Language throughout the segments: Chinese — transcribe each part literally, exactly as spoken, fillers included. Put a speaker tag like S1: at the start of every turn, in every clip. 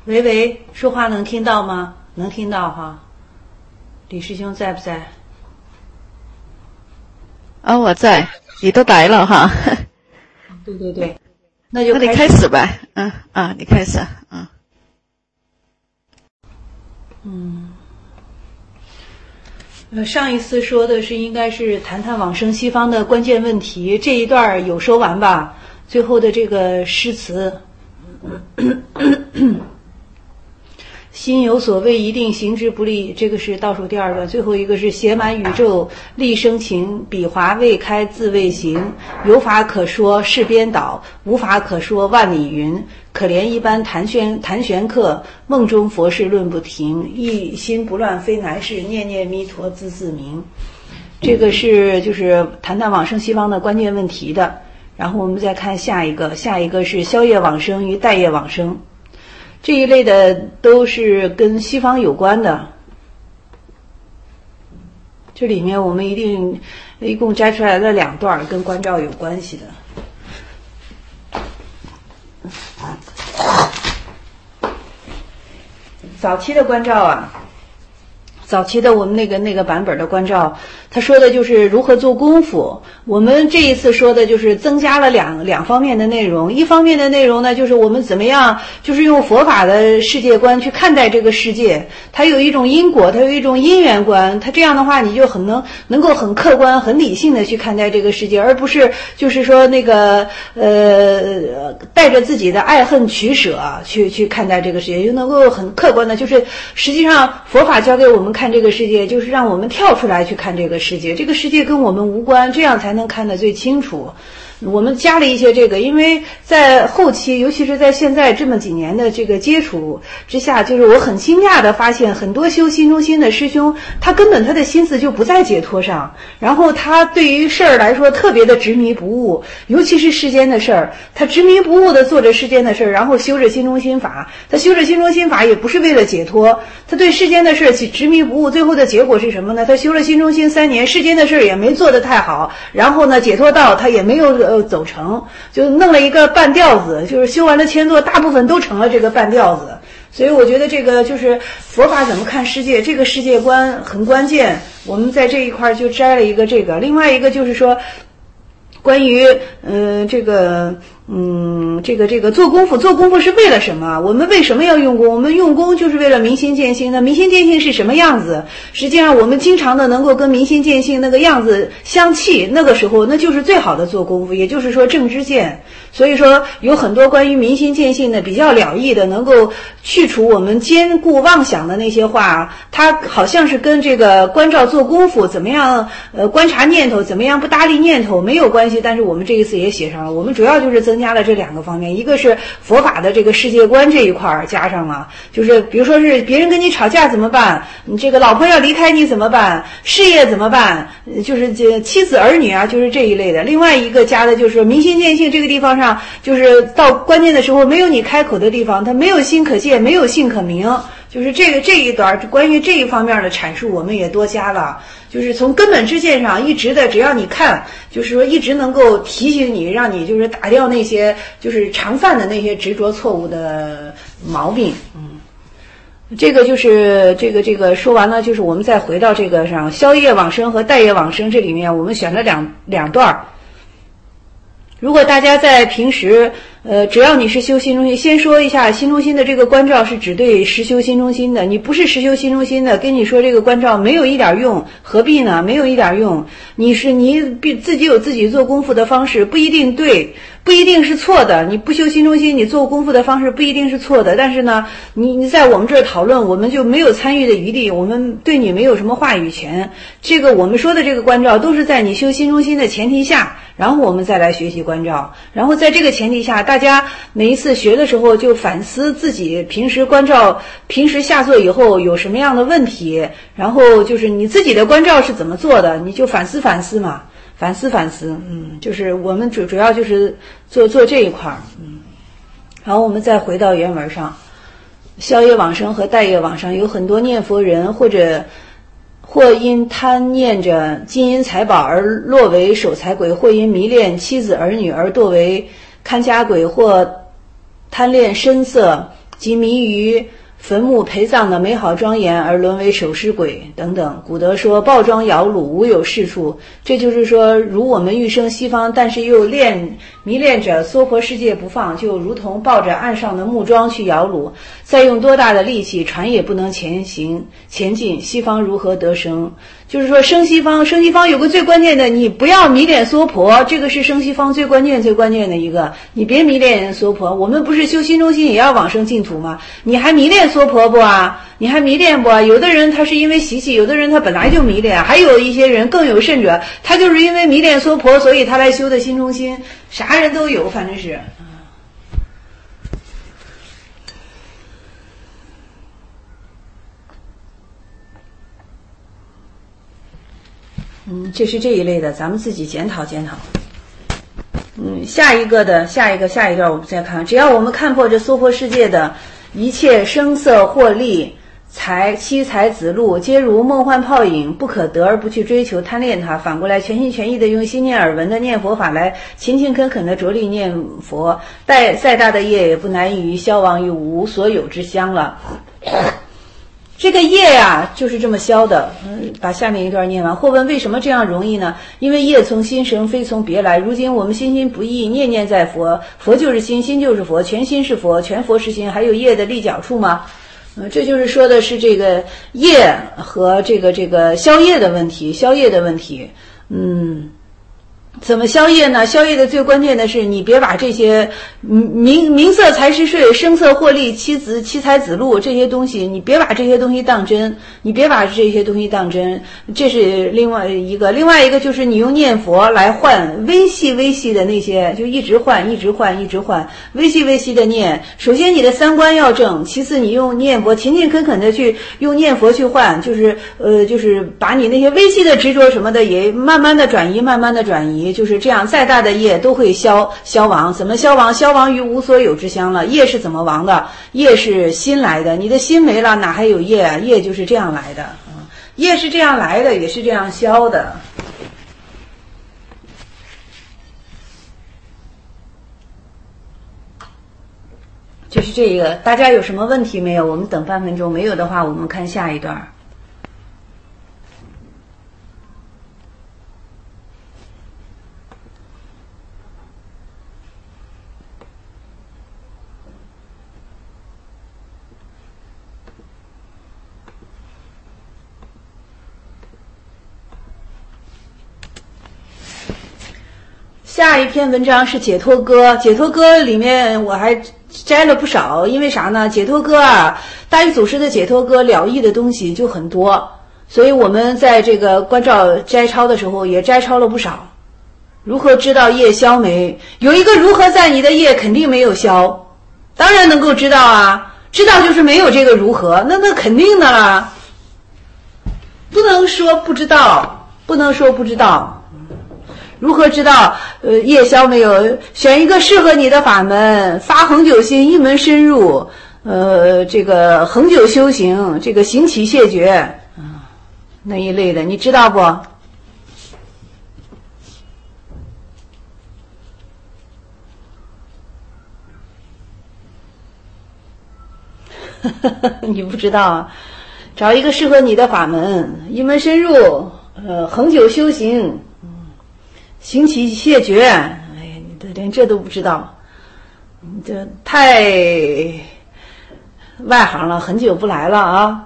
S1: 喂喂，说话能听到吗？能听到哈。李师兄在不在？
S2: 啊、哦，我在，你都来了哈。
S1: 对对对，那就
S2: 那你开始吧。嗯啊，你开始。嗯
S1: 嗯。呃，上一次说的是应该是谈谈往生西方的关键问题，这一段有说完吧？最后的这个诗词。心有所谓，一定行之不利。这个是倒数第二段，最后一个是写满宇宙，力生情，笔划未开，字未行。有法可说，是颠倒；无法可说，万里云。可怜一般谈玄谈玄客，梦中佛事论不停。一心不乱非难事，念念弥陀自自明。这个是就是谈谈往生西方的关键问题的。然后我们再看下一个，下一个是宵夜往生与待业往生。这一类的都是跟西方有关的，这里面我们一定一共摘出来了两段跟关照有关系的。早期的关照啊，早期的我们那个那个版本的关照，他说的就是如何做功夫。我们这一次说的就是增加了两两方面的内容。一方面的内容呢，就是我们怎么样，就是用佛法的世界观去看待这个世界。它有一种因果，它有一种因缘观。它这样的话，你就很能能够很客观、很理性的去看待这个世界，而不是就是说那个呃带着自己的爱恨取舍去去看待这个世界，就能够很客观的，就是实际上佛法教给我们看这个世界，就是让我们跳出来去看这个世界，这个世界跟我们无关，这样才能看得最清楚。我们加了一些这个，因为在后期，尤其是在现在这么几年的这个接触之下，就是我很惊讶的发现，很多修心中心的师兄，他根本他的心思就不在解脱上，然后他对于事儿来说特别的执迷不悟，尤其是世间的事儿，他执迷不悟的做着世间的事儿，然后修着心中心法，他修着心中心法也不是为了解脱，他对世间的事儿执迷不悟，最后的结果是什么呢？他修了心中心三年，世间的事儿也没做得太好，然后呢，解脱道他也没有呃走成，就弄了一个半吊子，就是修完了千座，大部分都成了这个半吊子。所以我觉得这个就是佛法怎么看世界，这个世界观很关键。我们在这一块就摘了一个这个，另外一个就是说关于嗯、呃、这个嗯这个这个做功夫，做功夫是为了什么？我们为什么要用功？我们用功就是为了明心见性。那明心见性是什么样子？实际上我们经常的能够跟明心见性那个样子相契，那个时候那就是最好的做功夫，也就是说正知见。所以说有很多关于明心见性的比较了义的，能够去除我们坚固妄想的那些话，它好像是跟这个关照做功夫怎么样呃观察念头，怎么样不搭理念头没有关系。但是我们这一次也写上了，我们主要就是增加了这两个方面，一个是佛法的这个世界观这一块加上了，就是比如说是别人跟你吵架怎么办，你这个老婆要离开你怎么办，事业怎么办，就是这妻子儿女啊，就是这一类的。另外一个加的就是明心见性，这个地方上就是到关键的时候没有你开口的地方，它没有心可见，没有性可明，就是这个这一段关于这一方面的阐述我们也多加了，就是从根本知见上一直的，只要你看，就是说一直能够提醒你，让你就是打掉那些就是常犯的那些执着错误的毛病。嗯，这个就是这个这个说完了，就是我们再回到这个上宵夜往生和待业往生这里面，我们选了两两段。如果大家在平时呃，只要你是修心中心，先说一下心中心的这个关照是只对实修心中心的，你不是实修心中心的，跟你说这个关照没有一点用，何必呢？没有一点用。你是你自己有自己做功夫的方式，不一定对，不一定是错的。你不修心中心，你做功夫的方式不一定是错的，但是呢，你你在我们这儿讨论，我们就没有参与的余地，我们对你没有什么话语权。这个我们说的这个关照都是在你修心中心的前提下，然后我们再来学习关照，然后在这个前提下，大家每一次学的时候就反思自己平时关照，平时下座以后有什么样的问题，然后就是你自己的关照是怎么做的，你就反思反思嘛，反思反思，嗯，就是我们主主要就是做做这一块儿，嗯，然后我们再回到原文上，宵夜往生和待业往生，有很多念佛人或者或因贪念着金银财宝而落为守财鬼，或因迷恋妻子儿女而堕为看家鬼，或贪恋声色即迷于坟墓陪葬的美好庄严而沦为守尸鬼等等。古德说抱庄摇橹无有是处，这就是说如我们欲生西方，但是又恋迷恋着娑婆世界不放，就如同抱着岸上的木桩去摇橹，再用多大的力气船也不能前行前进，西方如何得生？就是说生西方生西方有个最关键的，你不要迷恋娑婆，这个是生西方最关键最关键的一个，你别迷恋娑婆。我们不是修心中心也要往生净土吗？你还迷恋娑婆不啊？你还迷恋不啊？有的人他是因为习气，有的人他本来就迷恋，还有一些人更有甚者，他就是因为迷恋娑婆，所以他来修的心中心，啥人都有，反正是。嗯，这是这一类的，咱们自己检讨检讨。嗯，下一个的下一个下一段我们再看，只要我们看破这娑婆世界的一切声色获利财妻财子禄，皆如梦幻泡影，不可得而不去追求贪恋它，反过来全心全意的用心念耳闻的念佛法来勤勤恳恳的着力念佛，再再大的业也不难于消亡于无所有之乡了。这个业呀、啊，就是这么消的。嗯，把下面一段念完。或问为什么这样容易呢？因为业从心生，非从别来。如今我们心心不异，念念在佛，佛就是心，心就是佛，全心是佛，全佛是心，还有业的立脚处吗？嗯，这就是说的是这个业和这个这个消业的问题，消业的问题。嗯。怎么消业呢？消业的最关键的是，你别把这些名名色财食税、声色获利、妻子妻财子禄这些东西，你别把这些东西当真，你别把这些东西当真。这是另外一个，另外一个就是你用念佛来换微细微细的那些，就一直换，一直换，一直换，微细微细的念。首先你的三观要正，其次你用念佛勤勤恳恳的去用念佛去换，就是呃，就是把你那些微细的执着什么的也慢慢的转移，慢慢的转移。就是这样，再大的业都会消消亡。怎么消亡？消亡于无所有之乡了。业是怎么亡的？业是心来的，你的心没了，哪还有业啊？业就是这样来的，嗯，业是这样来的，也是这样消的。就是这个，大家有什么问题没有？我们等半分钟，没有的话，我们看下一段。下一篇文章是解脱歌，解脱歌里面我还摘了不少，因为啥呢？解脱歌啊，大禹祖师的解脱歌了义的东西就很多，所以我们在这个关照摘抄的时候也摘抄了不少。如何知道业消没？有一个如何在你的业肯定没有消，当然能够知道啊，知道就是没有这个如何，那那肯定的啦，不能说不知道，不能说不知道。如何知道呃业消没有？选一个适合你的法门，发恒久心，一门深入，呃这个恒久修行，这个行起谢绝，嗯，那一类的，你知道不？你不知道啊？找一个适合你的法门，一门深入，呃恒久修行，行起谢绝，哎呀，你这连这都不知道，你这太外行了，很久不来了啊！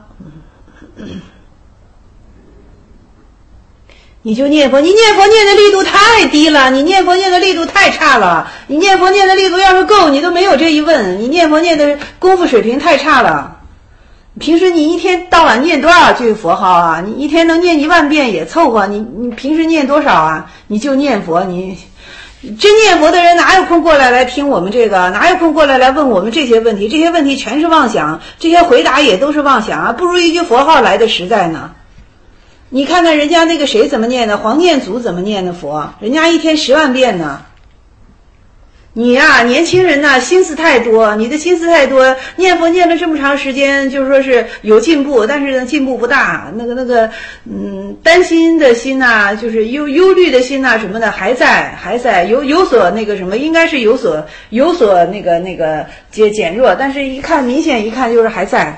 S1: 你就念佛，你念佛念的力度太低了，你念佛念的力度太差了，你念佛念的力度要是够，你都没有这一问，你念佛念的功夫水平太差了。平时你一天到晚念多少句佛号啊？你一天能念一万遍也凑合。你你平时念多少啊？你就念佛，你真念佛的人哪有空过来来听我们这个？哪有空过来来问我们这些问题？这些问题全是妄想，这些回答也都是妄想啊！不如一句佛号来的实在呢。你看看人家那个谁怎么念的，黄念祖怎么念的佛，人家一天十万遍呢。 你呀、啊，年轻人呐、啊，心思太多，你的心思太多，念佛念了这么长时间，就是说是有进步，但是呢进步不大，那个那个，嗯，担心的心呐、啊，就是忧忧虑的心呐、啊，什么的还在还在有有所那个什么，应该是有所有所那个那个减减弱，但是一看明显一看就是还在，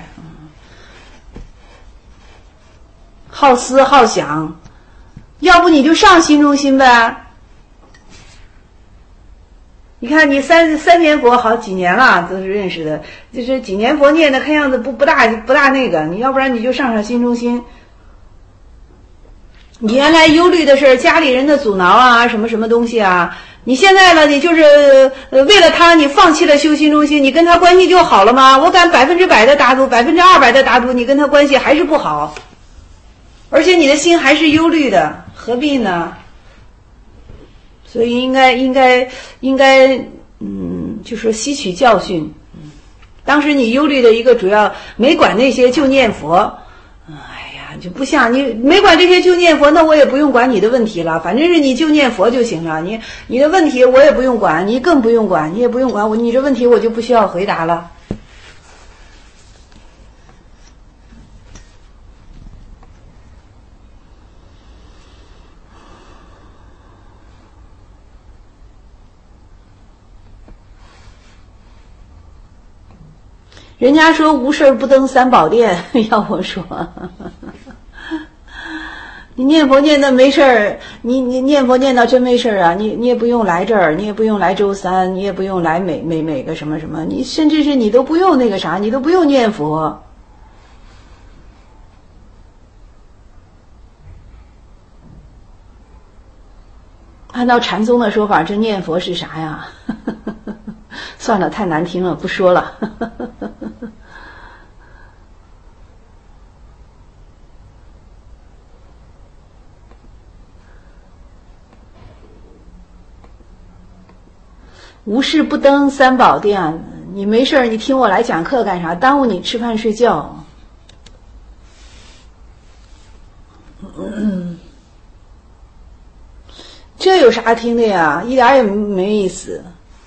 S1: 好思好想，要不你就上心中心呗。你看你三三年佛好几年了，都是认识的，就是几年佛念的，看样子不不大不大那个，你要不然你就上上心中心。你原来忧虑的是家里人的阻挠啊，什么什么东西啊，你现在呢，你就是呃为了他，你放弃了修心中心，你跟他关系就好了吗？我敢百分之百的打赌，百分之二百的打赌，你跟他关系还是不好，而且你的心还是忧虑的，何必呢？所以应该应该应该，嗯，就说吸取教训。嗯，当时你忧虑的一个主要没管那些就念佛，哎呀，就不像你没管这些就念佛，那我也不用管你的问题了，反正是你就念佛就行了。你你的问题我也不用管，你更不用管，你也不用管我，你这问题我就不需要回答了。人家说无事不登三宝殿，要我说，你念佛念的没事儿，你你念佛念到真没事儿啊，你你也不用来这儿，你也不用来周三，你也不用来每每每个什么什么，你甚至是你都不用那个啥，你都不用念佛。按照禅宗的说法，这念佛是啥呀？算了，太难听了，不说了。无事不登三宝殿，你没事你听我来讲课干啥？耽误你吃饭睡觉。嗯，这有啥听的呀？一点也没意思。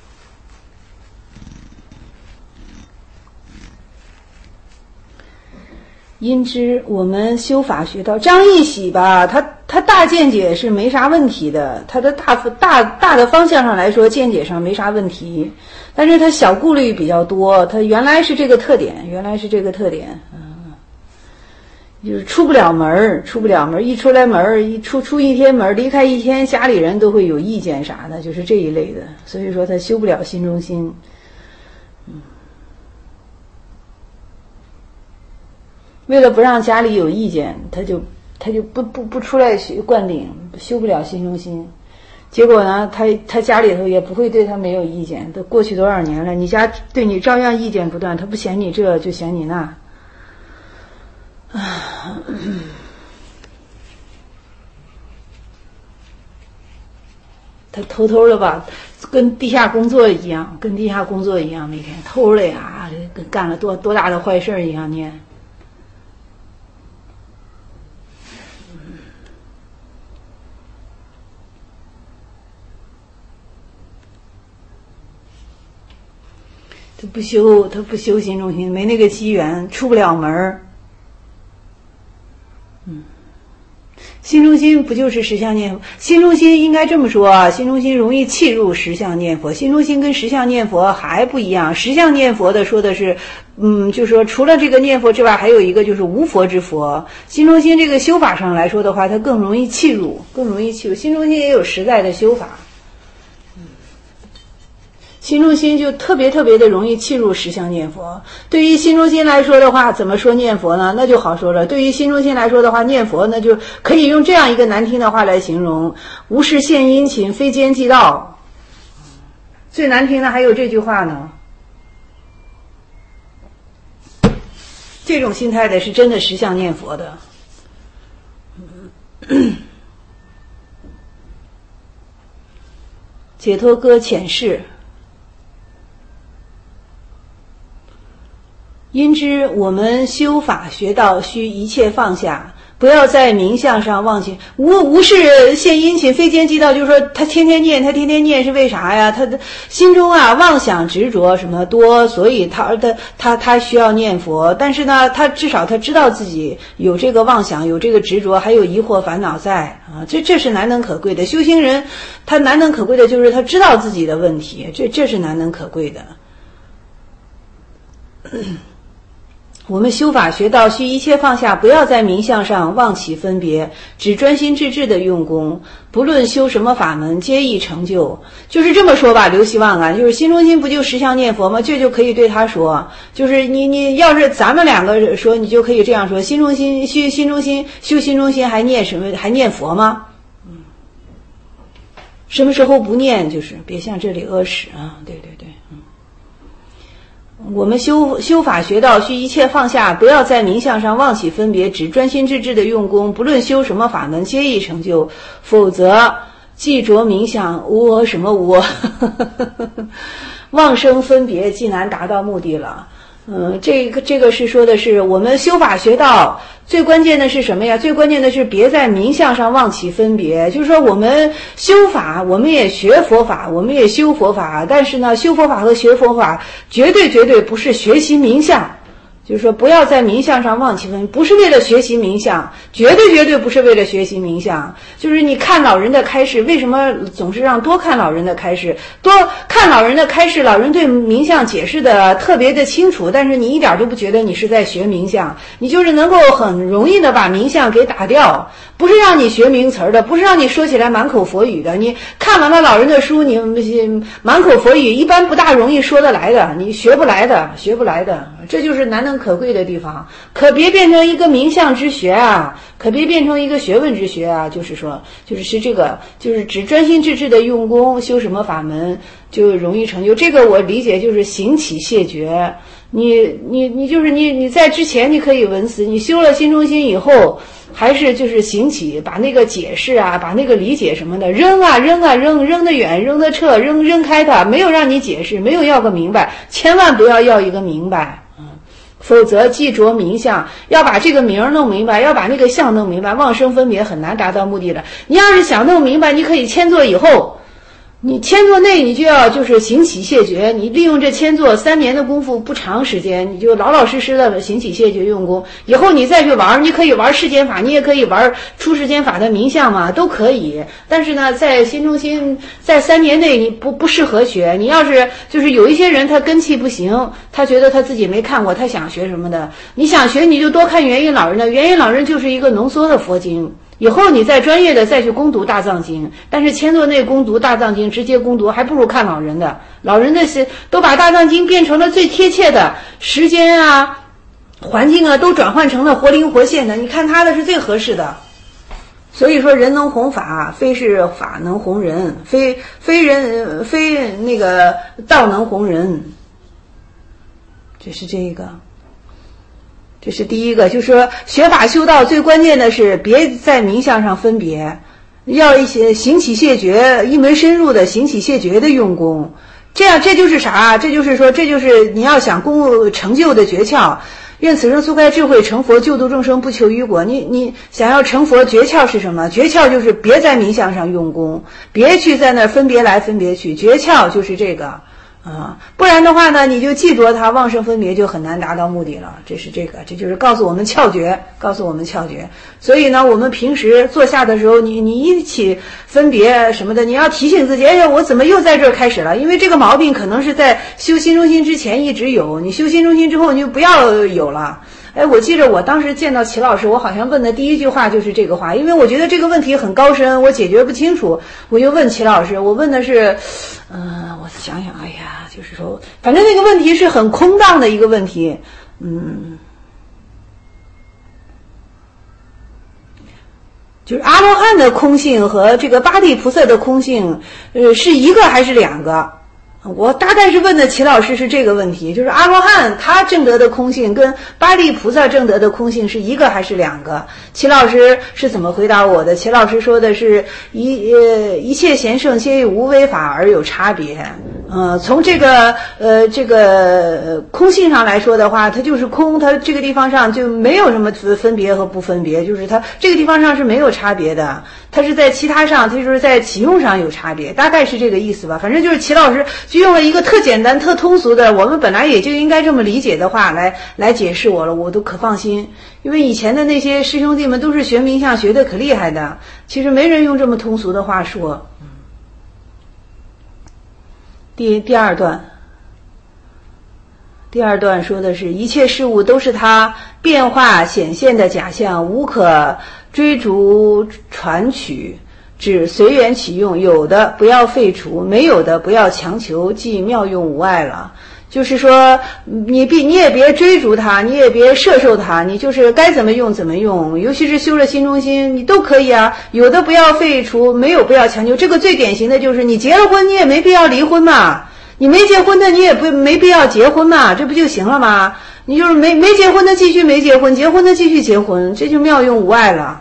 S1: 因之我们修法学到张一喜吧，他他大见解是没啥问题的，他的大大大的方向上来说见解上没啥问题，但是他小顾虑比较多，他原来是这个特点，原来是这个特点，嗯，就是出不了门，出不了门，一出来门，一出出一天门，离开一天，家里人都会有意见啥的，就是这一类的，所以说他修不了心中心。嗯，为了不让家里有意见，他就他就不不不出来灌顶，修不了心中心。结果呢，他他家里头也不会对他没有意见。都过去多少年了，你家对你照样意见不断，他不嫌你这就嫌你那。啊，他偷偷的吧，跟地下工作一样，跟地下工作一样，每天偷了呀，跟干了多多大的坏事一样念。他不修，他不修心中心，没那个机缘，出不了门。嗯，心中心不就是实相念佛？心中心应该这么说啊，心中心容易契入实相念佛。心中心跟实相念佛还不一样，实相念佛的说的是，嗯，就是说除了这个念佛之外，还有一个就是无佛之佛。心中心这个修法上来说的话，它更容易契入，更容易契入。心中心也有实在的修法。心中心就特别特别的容易契入实相念佛。对于心中心来说的话，怎么说念佛呢？那就好说了。对于心中心来说的话，念佛那就可以用这样一个难听的话来形容：无事献殷勤，非奸即盗。最难听的还有这句话呢。这种心态的是真的实相念佛的。解脱歌浅释。因之我们修法学道，须一切放下， 不要在名相上忘记，无无事献殷勤，非奸即盗。就是说，他天天念，他天天念是为啥呀？他的心中啊妄想执着什么多，所以他他他他需要念佛。但是呢，他至少他知道自己有这个妄想，有这个执着，还有疑惑烦恼在啊，这这是难能可贵的。修行人他难能可贵的就是他知道自己的问题，这这是难能可贵的。我们修法学道，须一切放下，不要在名相上妄起分别，只专心致志的用功，不论修什么法门，皆易成就。就是这么说吧，刘希望啊，就是心中心不就十相念佛吗？这就可以对他说，就是你你要是咱们两个说，你就可以这样说：心中心修心中心修心中心，还念什么？还念佛吗？嗯，什么时候不念？就是别像这里阿屎啊！对对对，嗯。我们修修法学道，须一切放下，不要在名相上妄起分别，只专心致志的用功，不论修什么法门，皆易成就。否则，既着名相，无什么无，妄生分别，既难达到目的了。嗯，这个这个是说的是我们修法学道最关键的是什么呀？最关键的是别在名相上妄起分别。就是说我们修法，我们也学佛法，我们也修佛法，但是呢，修佛法和学佛法绝对绝对不是学习名相。就是说不要在名相上妄起分别，不是为了学习名相，绝对绝对不是为了学习名相。就是你看老人的开示，为什么总是让多看老人的开示，多看老人的开示，老人对名相解释的特别的清楚，但是你一点都不觉得你是在学名相，你就是能够很容易的把名相给打掉。不是让你学名词儿的，不是让你说起来满口佛语的。你看完了老人的书，你满口佛语一般不大容易说得来的，你学不来的，学不来的。这就是难能可贵的地方。可别变成一个名相之学啊，可别变成一个学问之学啊。就是说，就是是这个，就是只专心致志的用功，修什么法门就容易成就。这个我理解就是行起谢绝。你你你就是你你在之前你可以闻思，你修了心中心以后。还是就是行起，把那个解释啊，把那个理解什么的扔啊扔啊扔，扔得远，扔得彻，扔扔开它，没有让你解释，没有要个明白，千万不要要一个明白，嗯，否则既着名相，要把这个名弄明白，要把那个相弄明白，妄生分别很难达到目的的。你要是想弄明白，你可以迁坐以后。你迁坐内，你就要就是行起谢绝。你利用这迁坐三年的功夫不长时间，你就老老实实的行起谢绝用功。以后你再去玩，你可以玩世间法，你也可以玩出世间法的名相嘛，都可以。但是呢，在心中心，在三年内你不不适合学。你要是就是有一些人他根气不行，他觉得他自己没看过，他想学什么的，你想学你就多看元音老人的。元音老人就是一个浓缩的佛经。以后你再专业的再去攻读大藏经，但是迁坐内攻读大藏经，直接攻读还不如看老人的。老人的是都把大藏经变成了最贴切的时间啊、环境啊，都转换成了活灵活现的。你看他的是最合适的。所以说，人能弘法，非是法能弘人，非非人非那个道能弘人。这是这个。这是第一个，就是说学法修道最关键的是别在名相上分别，要一些行起谢绝，一门深入的行起谢绝的用功。这样这就是啥？这就是说，这就是你要想功成就的诀窍。愿此生速开智慧，成佛救度众生，不求于果。你你想要成佛，诀窍是什么？诀窍就是别在名相上用功，别去在那分别来分别去。诀窍就是这个。啊，不然的话呢，你就记着它妄生分别，就很难达到目的了。这是这个，这就是告诉我们窍诀，告诉我们窍诀。所以呢，我们平时坐下的时候，你你一起分别什么的，你要提醒自己，哎呀，我怎么又在这儿开始了？因为这个毛病可能是在修心中心之前一直有，你修心中心之后，你就不要有了。哎，我记着我当时见到齐老师，我好像问的第一句话就是这个话，因为我觉得这个问题很高深，我解决不清楚，我就问齐老师，我问的是，嗯、呃，我想想，哎呀，就是说，反正那个问题是很空荡的一个问题，嗯，就是阿罗汉的空性和这个八地菩萨的空性，呃，是一个还是两个？ 我大概是问的齐老师是这个问题，就是阿罗汉他证得的空性跟巴利菩萨证得的空性是一个还是两个？齐老师是怎么回答我的？齐老师说的是一呃一切贤圣皆以无为法而有差别。呃，从这个呃这个空性上来说的话，它就是空，它这个地方上就没有什么分别和不分别，就是它这个地方上是没有差别的。它是在其他上，它就是在启用上有差别，大概是这个意思吧。反正就是齐老师就用了一个特简单、特通俗的，我们本来也就应该这么理解的话来来解释我了，我都可放心。因为以前的那些师兄弟们都是学冥想学的可厉害的，其实没人用这么通俗的话说。第第二段，第二段说的是一切事物都是它变化显现的假象，无可追逐传取，只随缘起用，有的不要废除，没有的不要强求，即妙用无碍了。就是说你必你也别追逐它，你也别摄受它，你就是该怎么用怎么用，尤其是修了心中心你都可以啊，有的不要废除，没有不要强求。这个最典型的就是你结了婚你也没必要离婚嘛，你没结婚的你也不没必要结婚嘛，这不就行了吗？你就是没没结婚的继续没结婚，结婚的继续结婚，这就妙用无碍了。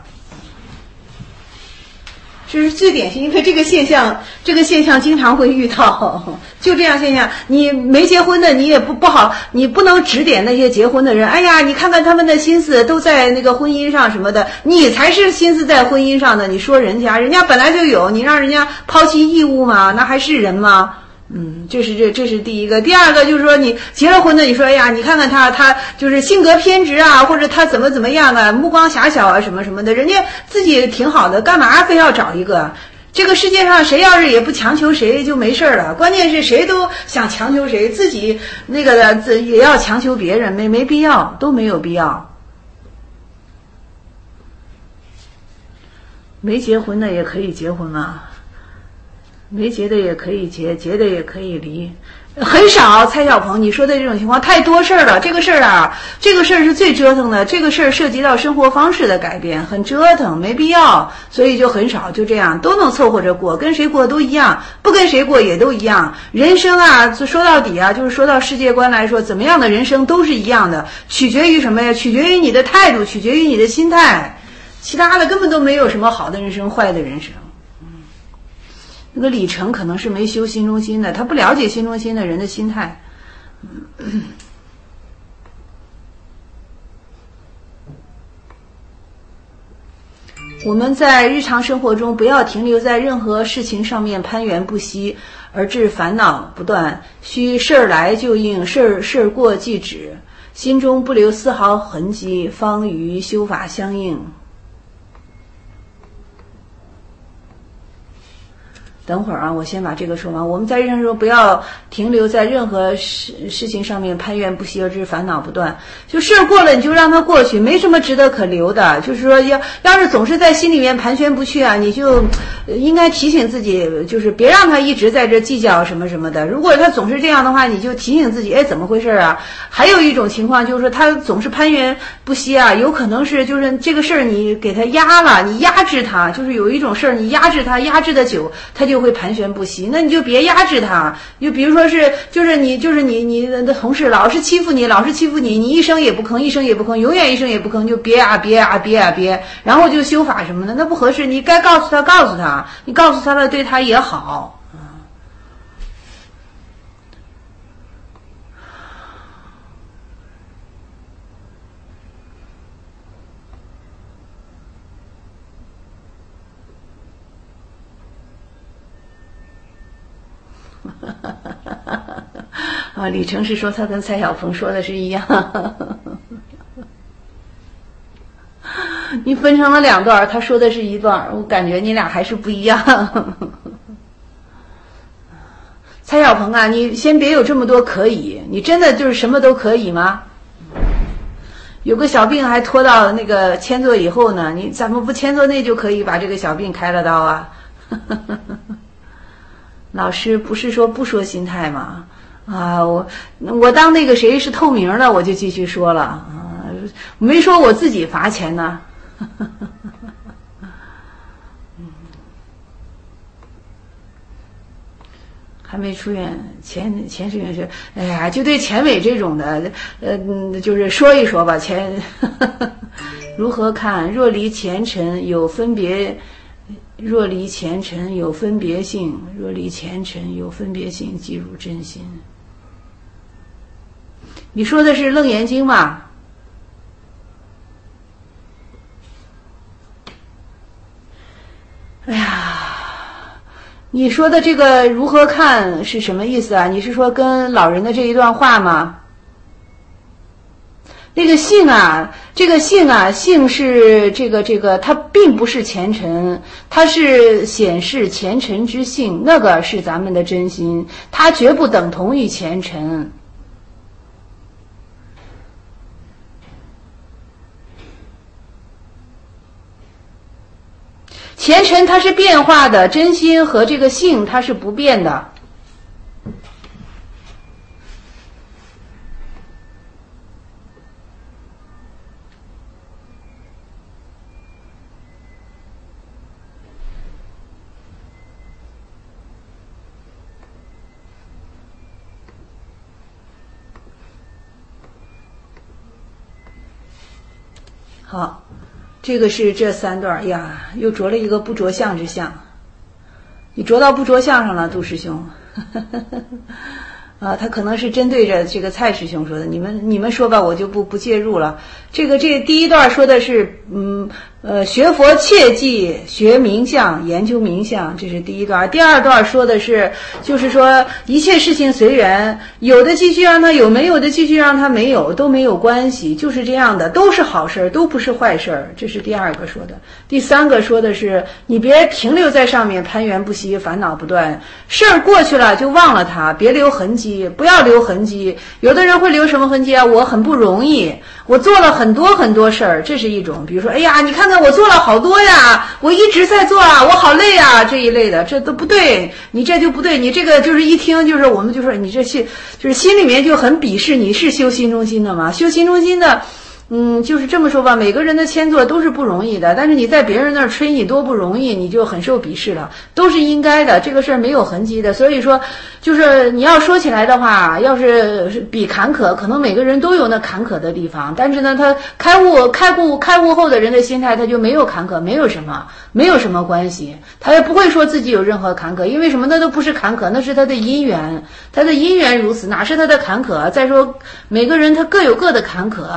S1: 这是最典型，因为这个现象，这个现象经常会遇到，就这样现象。你没结婚的，你也不不好，你不能指点那些结婚的人。哎呀，你看看他们的心思都在那个婚姻上什么的，你才是心思在婚姻上的。你说人家，人家本来就有，你让人家抛弃义务吗？那还是人吗？嗯，这是这这是第一个。第二个就是说，你结了婚的，你说哎呀，你看看他他就是性格偏执啊，或者他怎么怎么样的，目光狭小啊，什么什么的，人家自己挺好的，干嘛非要找一个？这个世界上谁要是也不强求谁就没事了，关键是谁都想强求谁，自己那个的自也要强求别人，没没必要，都没有必要。没结婚的也可以结婚啊。没结的也可以结，结的也可以离，很少。蔡小鹏，你说的这种情况太多事儿了。这个事儿啊，这个事儿是最折腾的。这个事儿涉及到生活方式的改变，很折腾，没必要，所以就很少。就这样都能凑合着过，跟谁过都一样，不跟谁过也都一样。人生啊，说到底啊，就是说到世界观来说，怎么样的人生都是一样的，取决于什么呀？取决于你的态度，取决于你的心态，其他的根本都没有什么好的人生，坏的人生。那个李成可能是没修心中心的，他不了解心中心的人的心态。我们在日常生活中不要停留在任何事情上面攀缘不息，而致烦恼不断，须事儿来就应，事儿事儿过即止，心中不留丝毫痕迹，方与修法相应。等会儿啊，我先把这个说完。我们在日常中不要停留在任何事事情上面攀缘不息，而致烦恼不断。就事儿过了，你就让它过去，没什么值得可留的。就是说要，要要是总是在心里面盘旋不去啊，你就应该提醒自己，就是别让他一直在这计较什么什么的。如果他总是这样的话，你就提醒自己，哎，怎么回事啊？还有一种情况就是说，他总是攀缘不息啊，有可能是就是这个事儿你给他压了，你压制他，就是有一种事儿你压制他，压制的久，他就会盘旋不息。那你就别压制他，就比如说是就是你就是你你的同事老是欺负你，老是欺负你，你一声也不吭，一声也不吭，永远一声也不吭，就别啊别啊别啊别，然后就修法什么的，那不合适。你该告诉他告诉他，你告诉他了，对他也好。啊，李成是说他跟蔡小鹏说的是一样。你分成了两段，他说的是一段，我感觉你俩还是不一样。蔡小鹏啊，你先别有这么多可以，你真的就是什么都可以吗？有个小病还拖到那个签作以后呢，你怎么不签作内就可以把这个小病开了刀啊？老师不是说不说心态吗？啊，我我当那个谁是透明的，我就继续说了啊，没说我自己罚钱呢。 还没出院，前前世今生，哎呀，就对钱伟这种的，呃，就是说一说吧。钱如何看？若离前尘有分别，若离前尘有分别性，若离前尘有分别性，即入真心。你说的是《楞严经》吧？哎呀。你说的这个如何看是什么意思啊？你是说跟老人的这一段话吗？那个性啊，这个性啊，性是这个这个，它并不是前尘，它是显示前尘之性，那个是咱们的真心，它绝不等同于前尘。前尘它是变化的，真心和这个性它是不变的。好。这个是这三段呀，又着了一个不着相之相，你着到不着相上了，杜师兄。啊，他可能是针对着这个蔡师兄说的，你们你们说吧，我就不不介入了。这个这第一段说的是，嗯呃，学佛切记学冥相，研究冥相，这是第一段。第二段说的是，就是说一切事情随缘，有的继续让他有，没有的继续让他没有，都没有关系，就是这样的，都是好事，都不是坏事。这是第二个说的。第三个说的是，你别停留在上面，攀缘不息，烦恼不断，事儿过去了就忘了它，别留痕迹。不要留痕迹。有的人会留什么痕迹啊？我很不容易，我做了很多很多事儿，这是一种。比如说，哎呀，你看看我做了好多呀，我一直在做啊，我好累啊，这一类的，这都不对，你这就不对，你这个就是一听就是我们就说你这心就是心里面就很鄙视你是修心中心的吗？修心中心的。嗯，就是这么说吧，每个人的迁作都是不容易的，但是你在别人那儿吹你多不容易，你就很受鄙视了，都是应该的，这个事儿没有痕迹的。所以说，就是你要说起来的话，要是比坎坷，可能每个人都有那坎坷的地方，但是呢，他开悟、开悟、开悟后的人的心态，他就没有坎坷，没有什么，没有什么关系，他也不会说自己有任何坎坷，因为什么？那都不是坎坷，那是他的因缘，他的因缘如此，哪是他的坎坷？再说，每个人他各有各的坎坷。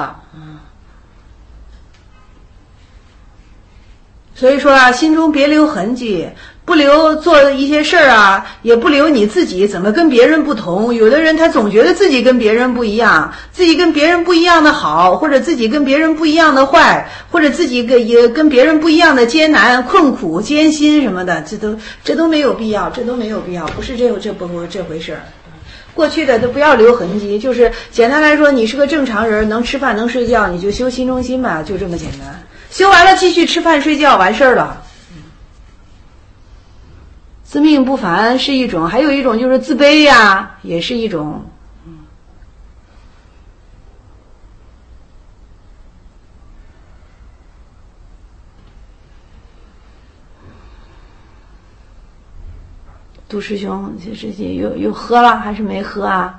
S1: 所以说啊，心中别留痕迹，不留做一些事儿啊，也不留你自己怎么跟别人不同。有的人他总觉得自己跟别人不一样，自己跟别人不一样的好，或者自己跟别人不一样的坏，或者自己跟也跟别人不一样的艰难、困苦、艰辛什么的，这都这都没有必要，这都没有必要，不是这这不这回事儿。过去的都不要留痕迹，就是简单来说，你是个正常人，能吃饭能睡觉，你就修心中心吧，就这么简单。修完了继续吃饭睡觉，完事儿了。自命不凡是一种，还有一种就是自卑呀，也是一种。杜师兄，这这些又又喝了还是没喝啊？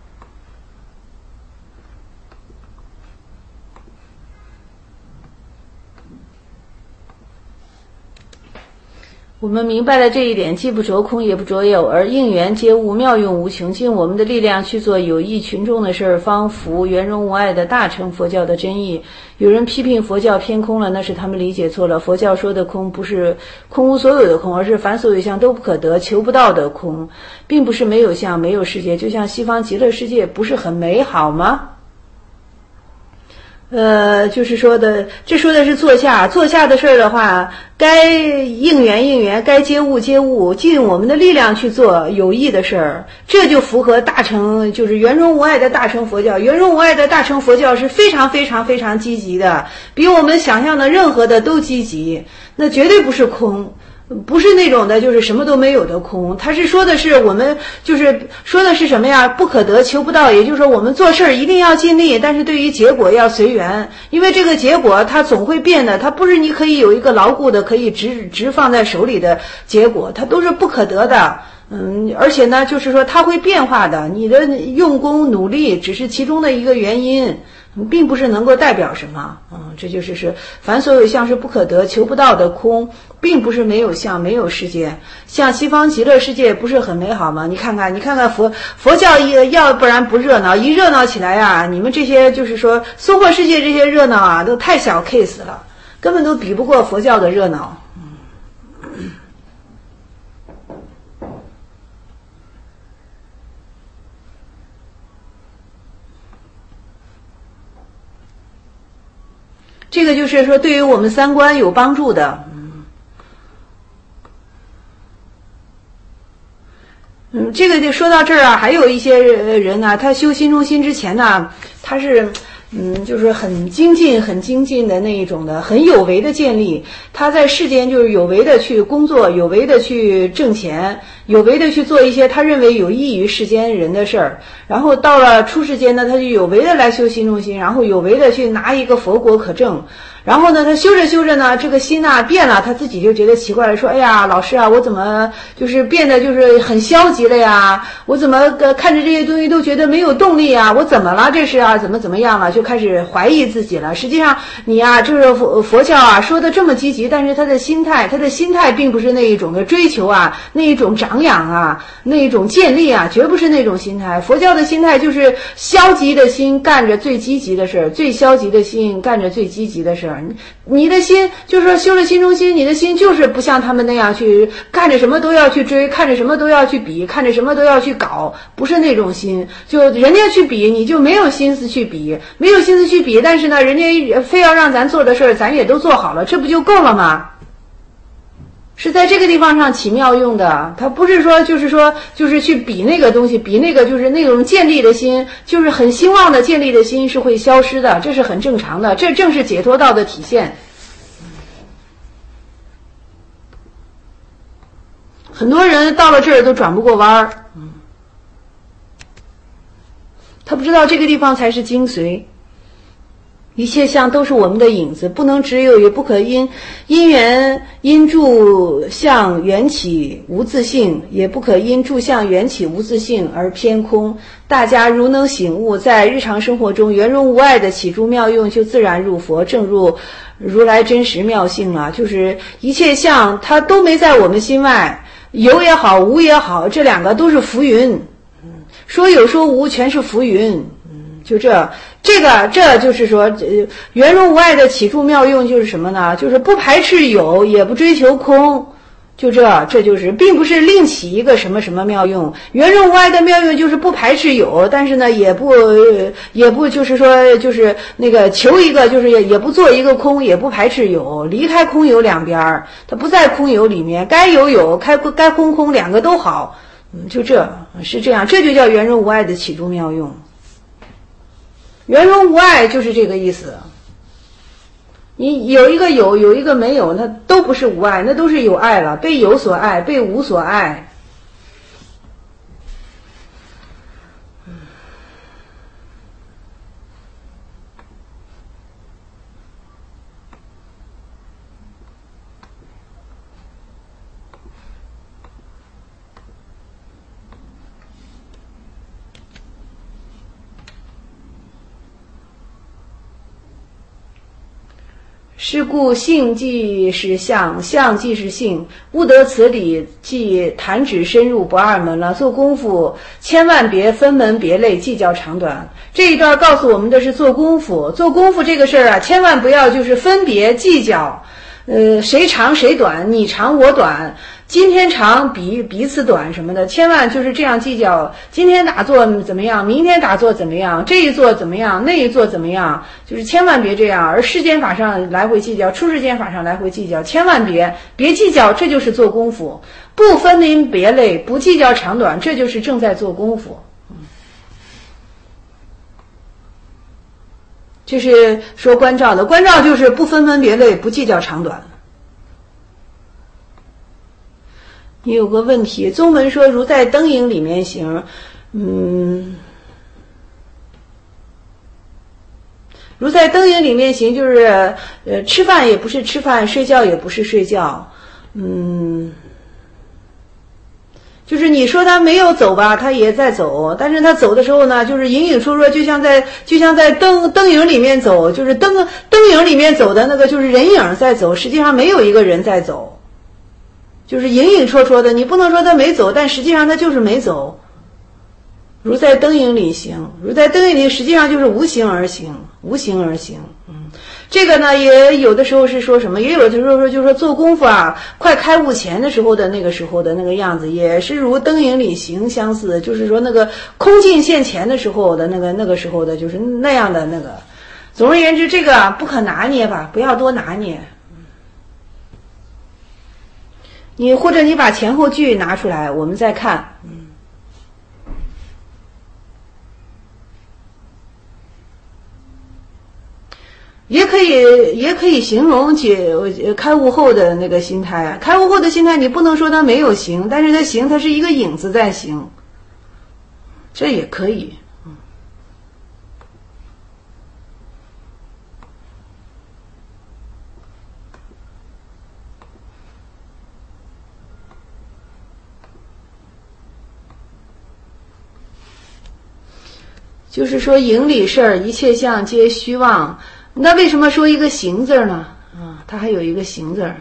S1: 我们明白了这一点，既不着空也不着有，而应缘皆悟，妙用无穷，尽我们的力量去做有益群众的事儿，方服圆融无碍的大乘佛教的真意。有人批评佛教偏空了，那是他们理解错了。佛教说的空不是空无所有的空，而是凡所有相都不可得、求不到的空，并不是没有相、没有世界。就像西方极乐世界不是很美好吗？呃，就是说的，这说的是坐下，坐下的事儿的话，该应缘应缘，该接物接物，尽我们的力量去做有益的事儿，这就符合大乘，就是圆融无碍的大乘佛教。圆融无碍的大乘佛教是非常非常非常积极的，比我们想象的任何的都积极，那绝对不是空。不是那种的就是什么都没有的空，他是说的是我们就是说的是什么呀？不可得求不到，也就是说我们做事儿一定要尽力，但是对于结果要随缘，因为这个结果它总会变的，它不是你可以有一个牢固的可以直直放在手里的结果，它都是不可得的。 嗯，而且呢，就是说它会变化的，你的用功努力只是其中的一个原因，并不是能够代表什么。嗯，这就是是凡所有相是不可得，求不到的空，并不是没有相，没有世界。像西方极乐世界不是很美好吗？你看看，你看看佛佛教一要不然不热闹，一热闹起来呀、啊，你们这些就是说娑婆世界这些热闹啊，都太小 case 了，根本都比不过佛教的热闹。这个就是说对于我们三观有帮助的。嗯，这个就说到这儿啊，还有一些人呢，他修心中心之前呢，他是嗯，就是很精进、很精进的那一种的，很有为的建立。他在世间就是有为的去工作，有为的去挣钱，有为的去做一些他认为有益于世间人的事儿。然后到了出世间呢，他就有为的来修心中心，然后有为的去拿一个佛果可证。然后呢，他修着修着呢，这个心呐、啊、变了，他自己就觉得奇怪了，说：“哎呀，老师啊，我怎么就是变得就是很消极了呀？我怎么呃看着这些东西都觉得没有动力啊？我怎么了？这是啊，怎么怎么样了？”就开始怀疑自己了。实际上，你啊，就是佛佛教啊说的这么积极，但是他的心态，他的心态并不是那一种的追求啊，那一种长养啊，那一种建立啊，绝不是那种心态。佛教的心态就是消极的心干着最积极的事儿，最消极的心干着最积极的事儿。你的心就是说修了心中心，你的心就是不像他们那样去看着什么都要去追，看着什么都要去比，看着什么都要去搞，不是那种心。就人家去比，你就没有心思去比，没有心思去比，但是呢，人家非要让咱做的事儿，咱也都做好了，这不就够了吗？是在这个地方上起妙用的，它不是说就是说就是去比那个东西，比那个就是那种建立的心，就是很兴旺的建立的心是会消失的，这是很正常的，这正是解脱道的体现。很多人到了这儿都转不过弯儿，他不知道这个地方才是精髓。一切相都是我们的影子，不能只有，也不可因因缘因住相缘起无自性，也不可因住相缘起无自性而偏空。大家如能醒悟，在日常生活中圆融无碍的起诸妙用，就自然入佛，正入如来真实妙性了。就是一切相它都没在我们心外，有也好无也好，这两个都是浮云，说有说无全是浮云。就这这个这就是说呃圆融无碍的起处妙用就是什么呢？就是不排斥有，也不追求空。就这这就是并不是另起一个什么什么妙用。圆融无碍的妙用就是不排斥有，但是呢也不也不就是说就是那个求一个，就是也也不做一个空，也不排斥有，离开空有两边，它不在空有里面，该有有，该该空空，两个都好。嗯，就这是这样，这就叫圆融无碍的起处妙用。圆融无碍就是这个意思。你有一个有，有一个没有，那都不是无碍，那都是有爱了，被有所爱，被无所爱。是故性即是相，相即是性，悟得此理，即弹指深入不二门了。做功夫千万别分门别类计较长短。这一段告诉我们的是做功夫，做功夫这个事儿啊，千万不要就是分别计较，呃，谁长谁短，你长我短，今天长比彼此短什么的，千万就是这样计较。今天打坐怎么样，明天打坐怎么样，这一坐怎么样，那一坐怎么样，就是千万别这样。而世间法上来回计较，出世间法上来回计较，千万别别计较，这就是做功夫。不分门别类，不计较长短，这就是正在做功夫。这是说观照的，观照就是不分门别类，不计较长短。你有个问题，宗门说如在灯影里面行，嗯，如在灯影里面行，就是呃，吃饭也不是吃饭，睡觉也不是睡觉，嗯， 就是你说他没有走吧，他也在走，但是他走的时候呢，就是隐隐绰绰，就像在就像在灯灯影里面走，就是灯灯影里面走的那个就是人影在走，实际上没有一个人在走，就是隐隐绰绰的。你不能说他没走，但实际上他就是没走。如在灯影里行，如在灯影里，实际上就是无形而行，无形而行。嗯，这个呢，也有的时候是说什么，也有的时候说就是说做功夫啊，快开悟前的时候的那个时候的那个样子，也是如灯影里行相似，就是说那个空尽现前的时候的那个那个时候的，就是那样的那个。总而言之，这个啊不可拿捏吧，不要多拿捏。你或者你把前后句拿出来，我们再看。嗯。也可以，也可以形容解开悟后的那个心态啊。开悟后的心态，你不能说它没有形，但是它形，它是一个影子在形，这也可以。嗯，就是说，影里事儿，一切相皆虚妄。那为什么说一个行字呢？啊，它还有一个行字，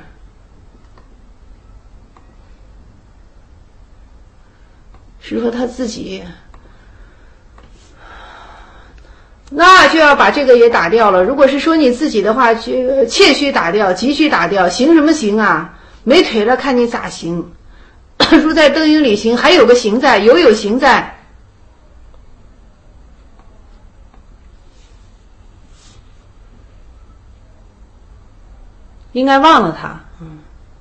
S1: 是说他自己，那就要把这个也打掉了。如果是说你自己的话，就切须打掉，急须打掉。行什么行啊？没腿了，看你咋行。如在灯影里行，还有个行在，有有行在。应该忘了它。嗯，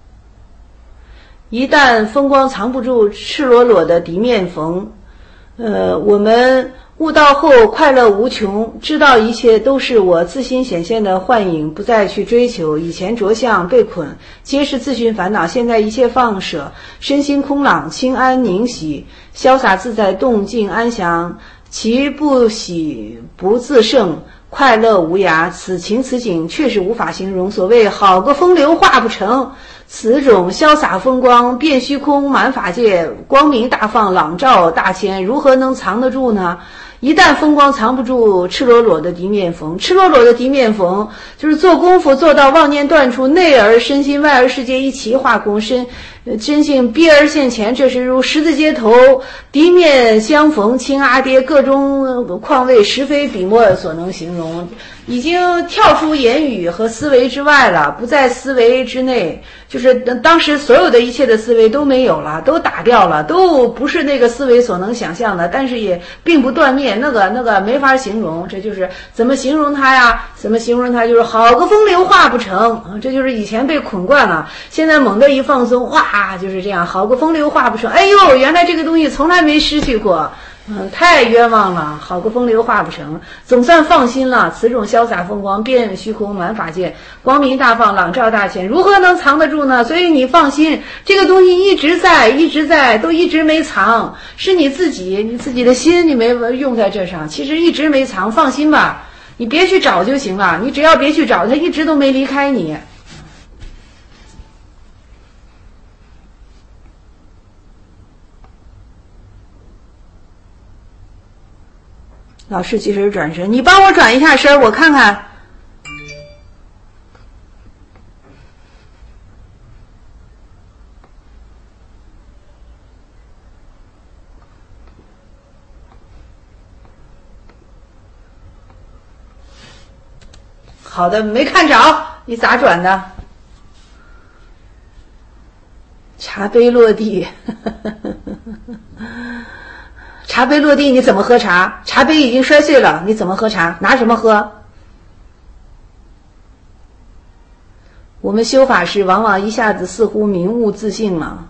S1: 一旦风光藏不住，赤裸裸的敌面逢。呃，我们悟道后快乐无穷，知道一切都是我自心显现的幻影，不再去追求。以前着相被捆，皆是自寻烦恼，现在一切放舍，身心空朗，清安宁喜，潇洒自在，动静安详，其不喜不自胜，快乐无涯。此情此景确实无法形容。所谓好个风流画不成，此种潇洒风光遍虚空，满法界，光明大放，朗照大千，如何能藏得住呢？一旦风光藏不住，赤裸裸的敌面逢。赤裸裸的敌面逢，就是做功夫做到妄念断处，内而身心，外而世界一齐化功，身真性逼而现前。这是如十字街头敌面相逢，亲阿爹，各种况味，实非笔墨所能形容。已经跳出言语和思维之外了，不在思维之内，就是当时所有的一切的思维都没有了，都打掉了，都不是那个思维所能想象的，但是也并不断灭，那个那个没法形容。这就是怎么形容它呀？怎么形容它？就是好个风流画不成，这就是以前被捆惯了，现在猛地一放松，哇，就是这样，好个风流画不成。哎呦，原来这个东西从来没失去过。嗯，太冤枉了，好个风流画不成，总算放心了。此种潇洒风光遍虚空，满法界，光明大放，朗照大千，如何能藏得住呢？所以你放心，这个东西一直在，一直在，都一直没藏，是你自己，你自己的心你没用在这上，其实一直没藏，放心吧，你别去找就行了，你只要别去找，它一直都没离开你。老师及时转身，你帮我转一下身，我看看。好的，没看着，你咋转的？茶杯落地。茶杯落地，你怎么喝茶？茶杯已经摔碎了，你怎么喝茶？拿什么喝？我们修法时往往一下子似乎明悟自性了，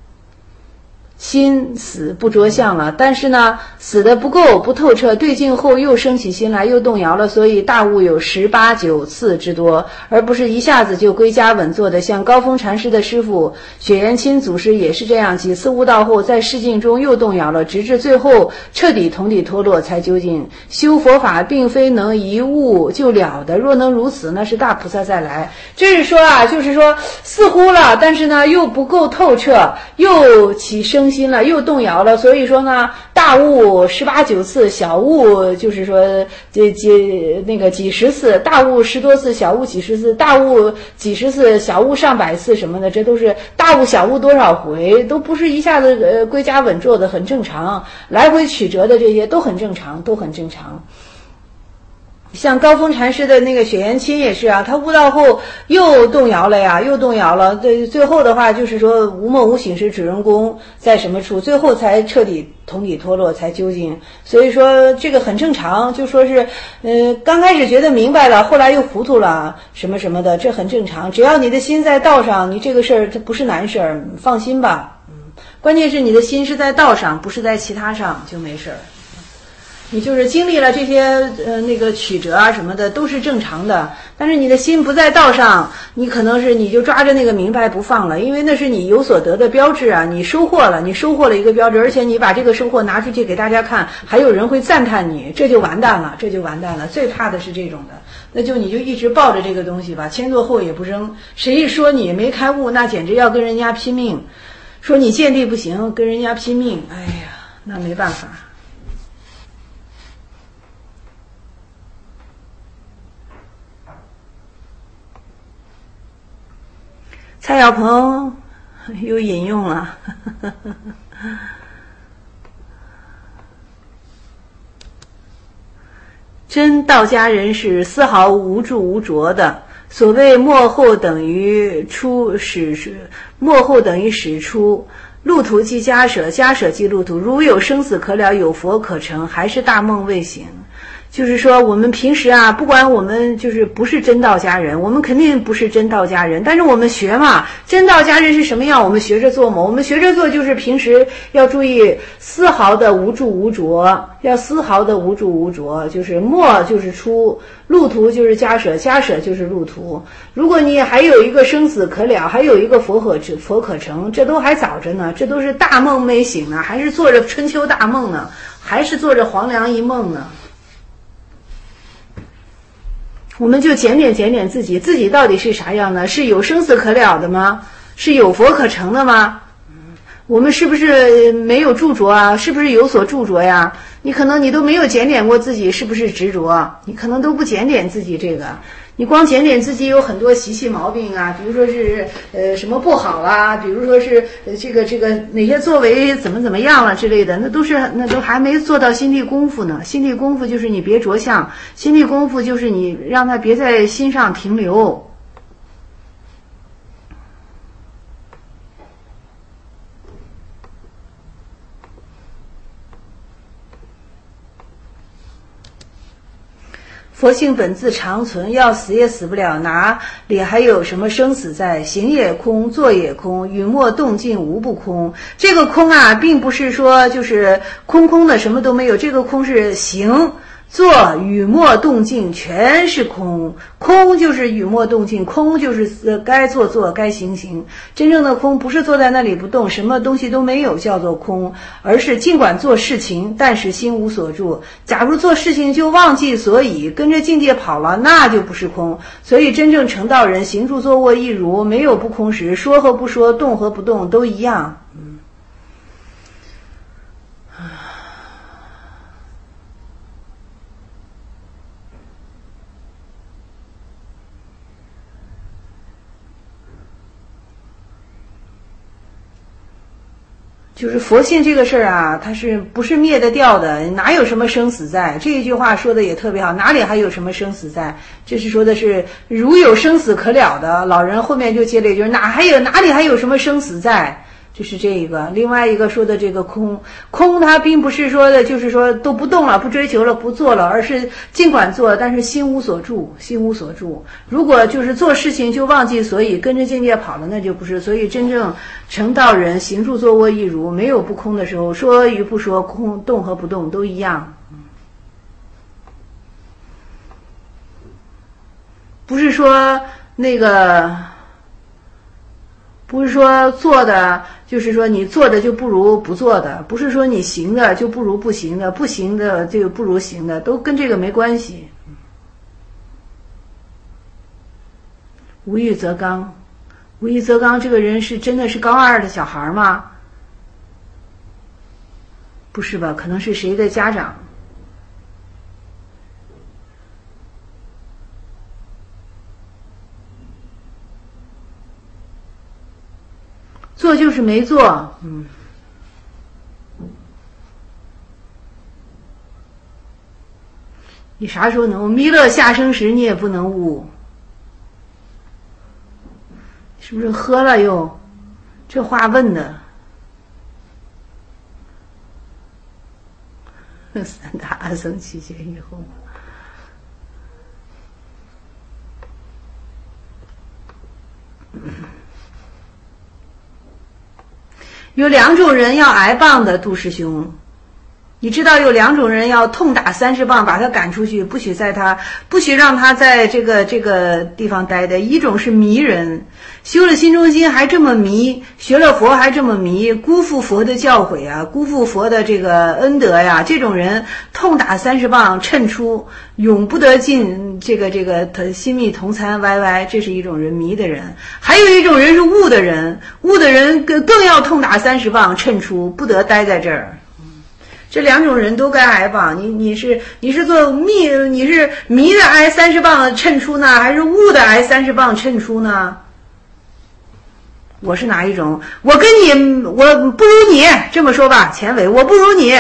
S1: 心死不着相了，但是呢，死的不够不透彻，对境后又升起心来，又动摇了，所以大悟有十八九次之多，而不是一下子就归家稳坐的。像高峰禅师的师父雪岩钦祖师也是这样，几次悟道后在世境中又动摇了，直至最后彻底同底脱落才究竟。修佛法并非能一悟就了的，若能如此，那是大菩萨再来。这是说啊，就是说似乎了，但是呢又不够透彻，又起生生心了，又动摇了。所以说呢，大悟十八九次，小悟就是说几几那个几十次，大悟十多次，小悟几十次，大悟几十次，小悟上百次什么的，这都是大悟小悟多少回，都不是一下子呃归家稳坐的，很正常。来回曲折的这些都很正常，都很正常。像高峰禅师的那个雪岩亲也是啊，他悟道后又动摇了呀，又动摇了。对，最后的话就是说无梦无醒时主人公在什么处，最后才彻底同体脱落，才究竟。所以说这个很正常，就说是，呃，刚开始觉得明白了，后来又糊涂了，什么什么的，这很正常。只要你的心在道上，你这个事儿这不是难事儿，放心吧。嗯，关键是你的心是在道上，不是在其他上，就没事儿。你就是经历了这些呃那个曲折啊什么的都是正常的，但是你的心不在道上，你可能是你就抓着那个明白不放了，因为那是你有所得的标志啊，你收获了，你收获了一个标志，而且你把这个收获拿出去给大家看，还有人会赞叹你，这就完蛋了，这就完蛋了。最怕的是这种的，那就你就一直抱着这个东西吧，前左后也不扔，谁一说你没开悟，那简直要跟人家拼命，说你见地不行，跟人家拼命，哎呀，那没办法。蔡小鹏又引用了真道家人是丝毫无著无着的，所谓末后等于出始，末后等于始出，路途即迦舍，迦舍即路途，如有生死可了，有佛可成，还是大梦未醒。就是说我们平时啊，不管我们就是不是真道家人，我们肯定不是真道家人，但是我们学嘛，真道家人是什么样，我们学着做嘛。我们学着做就是平时要注意丝毫的无著无着，要丝毫的无著无着，就是末就是出，路途就是迦舍，迦舍就是路途。如果你还有一个生死可了，还有一个佛可佛可成，这都还早着呢，这都是大梦没醒呢，还是做着春秋大梦呢，还是做着黄粱一梦呢。我们就检点检点自己，自己到底是啥样的？是有生死可了的吗？是有佛可成的吗？我们是不是没有著着啊？是不是有所著着呀？你可能你都没有检点过自己是不是执着，你可能都不检点自己这个。你光检点自己有很多习气毛病啊，比如说是呃什么不好啦，比如说是呃这个这个哪些作为怎么怎么样了之类的，那都是那都还没做到心地功夫呢。心地功夫就是你别着相，心地功夫就是你让它别在心上停留。佛性本自长存，要死也死不了，哪里还有什么生死在？行也空，坐也空，雨墨动静无不空。这个空啊，并不是说就是空空的什么都没有，这个空是行坐雨墨动静全是空，空就是雨墨动静，空就是呃该做做该行行。真正的空不是坐在那里不动，什么东西都没有叫做空，而是尽管做事情，但是心无所住。假如做事情就忘记所以，跟着境界跑了，那就不是空。所以真正成道人，行住坐卧一如，没有不空时，说和不说，动和不动都一样。嗯就是佛性这个事儿啊，它是不是灭得掉的？哪有什么生死在？这一句话说的也特别好，哪里还有什么生死在？这是说的是如有生死可了的。老人后面就接了一句，哪还有哪里还有什么生死在？这是这一个。另外一个说的这个空，空它并不是说的就是说都不动了，不追求了，不做了，而是尽管做，但是心无所住，心无所住。如果就是做事情就忘记所以，跟着境界跑了，那就不是。所以真正成道人，行住坐卧一如，没有不空的时候，说与不说，空动和不动都一样。不是说那个不是说做的就是说你做的就不如不做的，不是说你行的就不如不行的，不行的就不如行的，都跟这个没关系。无欲则刚，无欲则刚这个人是真的是高二的小孩吗？ 不是吧？可能是谁的家长？做就是没做，嗯。你啥时候能？弥勒下生时你也不能悟，是不是喝了又？这话问的。三大阿僧祇劫以后，有两种人要挨棒的，杜师兄。你知道有两种人要痛打三十棒，把他赶出去，不许在他不许让他在这个这个地方待的。一种是迷人，修了心中心还这么迷，学了佛还这么迷，辜负佛的教诲啊，辜负佛的这个恩德呀。这种人痛打三十棒，趁出，永不得进这个这个他心密同参歪歪。这是一种人，迷的人。还有一种人是悟的人，悟的人更更要痛打三十棒，趁出，不得待在这儿。这两种人都该挨棒，你你是你是做密你是迷的挨三十棒趁出呢，还是悟的挨三十棒趁出呢？我是哪一种？我跟你我不如你，这么说吧，钱伟，我不如你。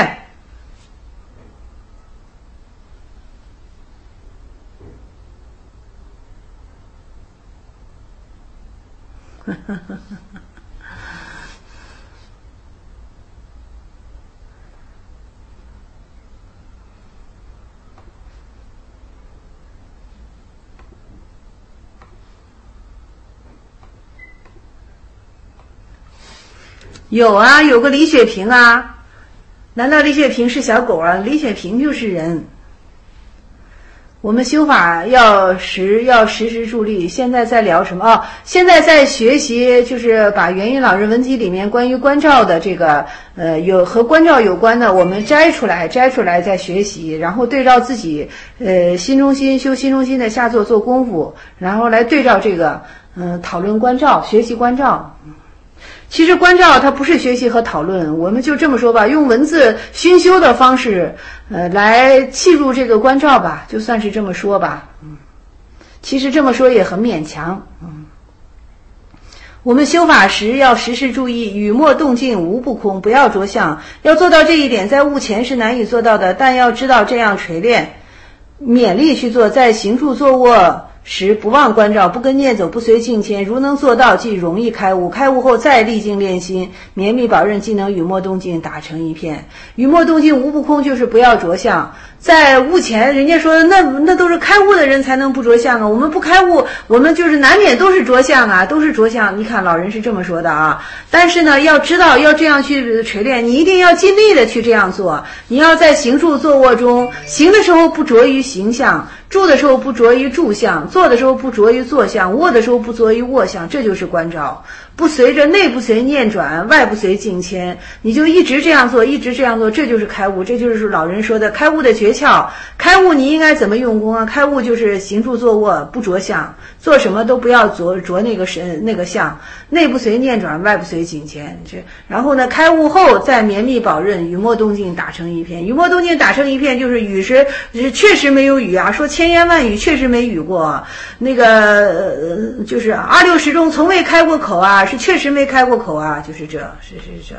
S1: 有啊，有个李雪萍啊，难道李雪萍是小狗啊？李雪萍就是人。我们修法要时要时时助力。现在在聊什么？哦，现在在学习，就是把元音老人文集里面关于关照的这个呃有和关照有关的，我们摘出来摘出来再学习，然后对照自己呃心中心修心中心的下座做功夫，然后来对照这个嗯、呃、讨论关照，学习关照。其实关照它不是学习和讨论，我们就这么说吧，用文字熏修的方式呃来契入这个关照吧，就算是这么说吧。嗯，其实这么说也很勉强。嗯，我们修法时要时时注意语默动静无不空，不要着相。要做到这一点，在悟前是难以做到的，但要知道这样锤炼，勉力去做，在行住坐卧时不忘关照，不跟念走，不随境迁，如能做到，即容易开悟。开悟后再历经练心，绵密保任，即能语默动静打成一片。语默动静无不空，就是不要着相。在悟前，人家说那那都是开悟的人才能不着相啊，我们不开悟，我们就是难免都是着相啊，都是着相。你看老人是这么说的啊，但是呢，要知道要这样去锤炼，你一定要尽力的去这样做。你要在行住坐卧中，行的时候不着于形象，住的时候不着于住相，坐的时候不着于坐相，卧的时候不着于卧相，这就是关照。不随着内不随念转，外不随境迁，你就一直这样做，一直这样做，这就是开悟，这就是老人说的开悟的诀窍。开悟你应该怎么用功啊？开悟就是行住坐卧不着相，做什么都不要着着那个神那个相，内不随念转，外不随境迁。这然后呢，开悟后再绵密保任，语默动静打成一片。语默动静打成一片，就是语是确实没有语啊，说千言万语确实没语过，那个、呃、就是二六时中从未开过口啊，是确实没开过口啊，就是这是是这。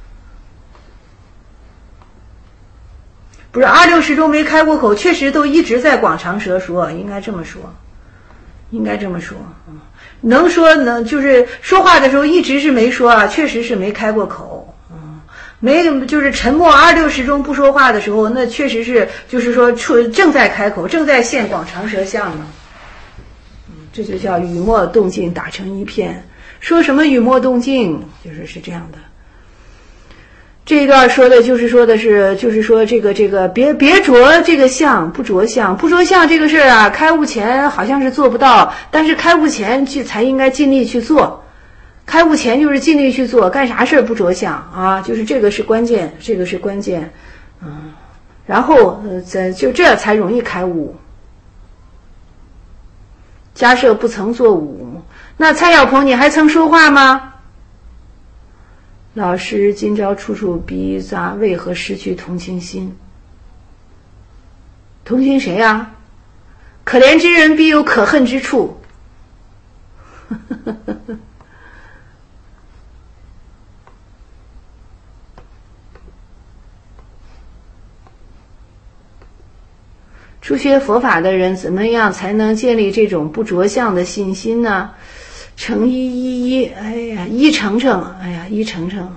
S1: 不是二六时中没开过口，确实都一直在广长舌说，应该这么说，应该这么说。嗯，能说能就是说话的时候一直是没说啊，确实是没开过口。嗯，没就是沉默二六时中不说话的时候，那确实是就是说处正在开口，正在现广长舌相呢。嗯，这就叫语默动静打成一片。说什么语默动静，就是是这样的。这一段说的就是说的是，就是说这个这个别别着这个相，不着相，不着相这个事儿啊，开悟前好像是做不到，但是开悟前去才应该尽力去做。开悟前就是尽力去做，干啥事儿不着相啊，就是这个是关键，这个是关键。嗯，然后呃，在就这才容易开悟。假设不曾作悟，那蔡小鹏你还曾说话吗？ 老师今朝处处逼杂，为何失去同情心？同情谁啊？可怜之人必有可恨之处。初学佛法的人怎么样才能建立这种不着相的信心呢？诚一一一，哎呀，一诚诚，哎呀，一诚诚。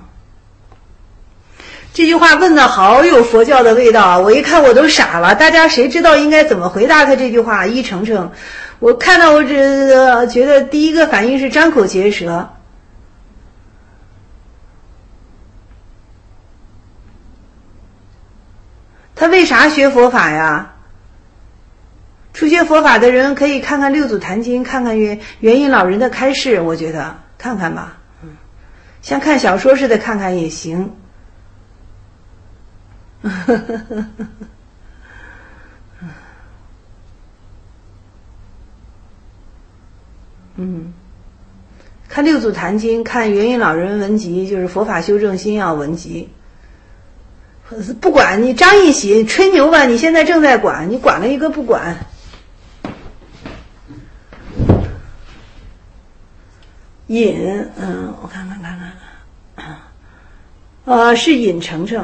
S1: 这句话问的好有佛教的味道啊！我一看我都傻了，大家谁知道应该怎么回答他这句话？一诚诚，我看到我这觉得第一个反应是张口结舌。他为啥学佛法呀？初学佛法的人可以看看《六祖坛经》，看看元元印老人的开示，我觉得看看吧，嗯，像看小说似的看看也行。嗯，看《六祖坛经》，看元印老人文集，就是《佛法修正心要文集》。不管你张一喜吹牛吧，你现在正在管，你管了一个不管。尹，嗯，我看看看看，呃，是尹程程。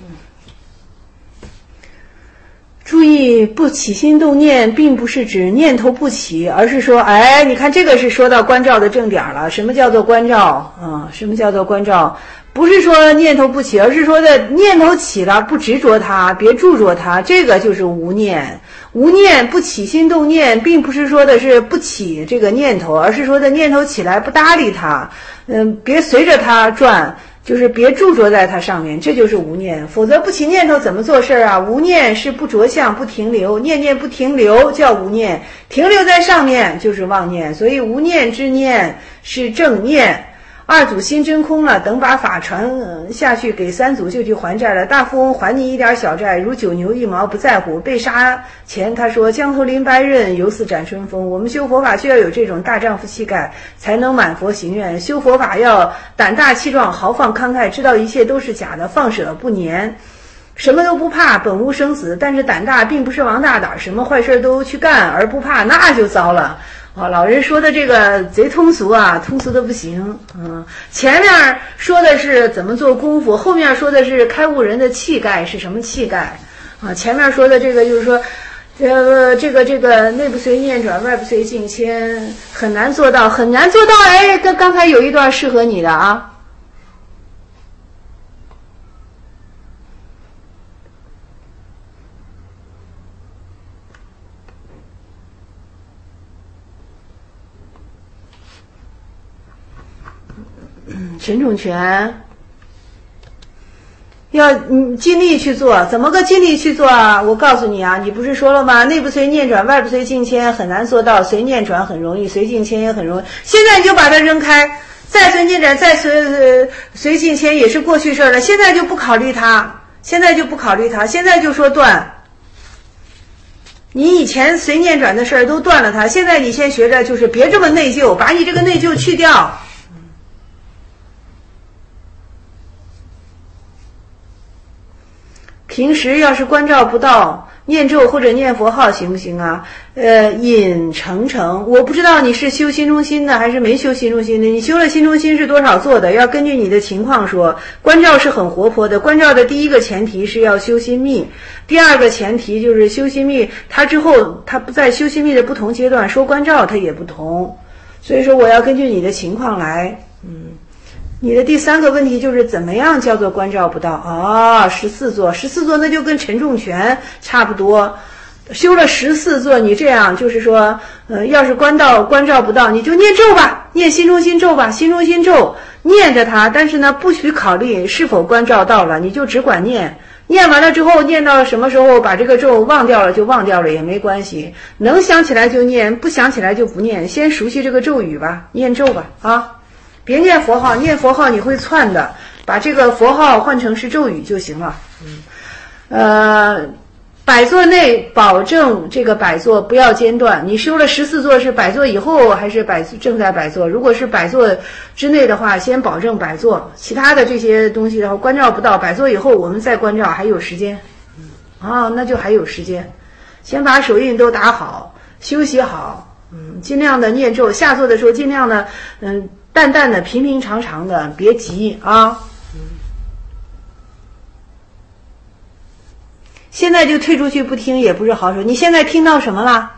S1: 注意，不起心动念，并不是指念头不起，而是说，哎，你看这个是说到关照的正点了。什么叫做关照啊、嗯？什么叫做关照？不是说念头不起，而是说的念头起了，不执着它，别著着它，这个就是无念。无念不起心动念，并不是说的是不起这个念头，而是说的念头起来不搭理它，嗯，别随着它转，就是别著着在它上面，这就是无念。否则不起念头怎么做事啊？无念是不着相不停留，念念不停留叫无念，停留在上面就是妄念。所以无念之念是正念。二祖心真空了，等把法传下去，给三祖就去还债了。大富翁还你一点小债，如九牛一毛不在乎。被杀前他说江头临白刃，犹似展春风。我们修佛法就要有这种大丈夫气概，才能满佛行愿。修佛法要胆大气壮，豪放慷慨，知道一切都是假的，放舍不粘，什么都不怕，本无生死。但是胆大并不是王大胆，什么坏事都去干而不怕，那就糟了。哦，老人说的这个贼通俗啊，通俗的不行。嗯，前面说的是怎么做功夫，后面说的是开悟人的气概是什么气概啊？前面说的这个就是说，呃，这个这个内不随念转，外不随境迁，很难做到，很难做到。哎，刚刚才有一段适合你的啊。陈宠泉要你尽力去做，怎么个尽力去做啊？我告诉你啊，你不是说了吗？内不随念转，外不随境迁，很难做到。随念转很容易，随境迁也很容易。现在你就把它扔开，再随念转，再随呃随境迁也是过去事了。现在就不考虑它，现在就不考虑它，现在就说断。你以前随念转的事儿都断了它，现在你先学着就是别这么内疚，把你这个内疚去掉。平时要是关照不到，念咒或者念佛号行不行啊？呃，尹程程，我不知道你是修心中心的还是没修心中心的。你修了心中心是多少做的？要根据你的情况说。关照是很活泼的，关照的第一个前提是要修心密，第二个前提就是修心密，它之后它不在修心密的不同阶段说关照它也不同，所以说我要根据你的情况来，嗯。你的第三个问题就是怎么样叫做关照不到啊？十四座，十四座那就跟陈仲全差不多，修了十四座，你这样就是说，呃，要是关到关照不到，你就念咒吧，念心中心咒吧，心中心咒念着它，但是呢，不许考虑是否关照到了，你就只管念。念完了之后，念到什么时候把这个咒忘掉了就忘掉了也没关系，能想起来就念，不想起来就不念，先熟悉这个咒语吧，念咒吧啊。别念佛号，念佛号你会窜的，把这个佛号换成是咒语就行了。嗯，呃， 百座内保证这个百座不要间断。你修了十四座是百座以后还是百正在百座？如果是百座之内的话，先保证百座，其他的这些东西的话，关照不到百座以后，我们再关照还有时间。啊，那就还有时间，先把手印都打好，休息好，嗯，尽量的念咒，下座的时候尽量的，嗯，淡淡的、平平常常的，别急啊。现在就退出去不听也不是好手。你现在听到什么了？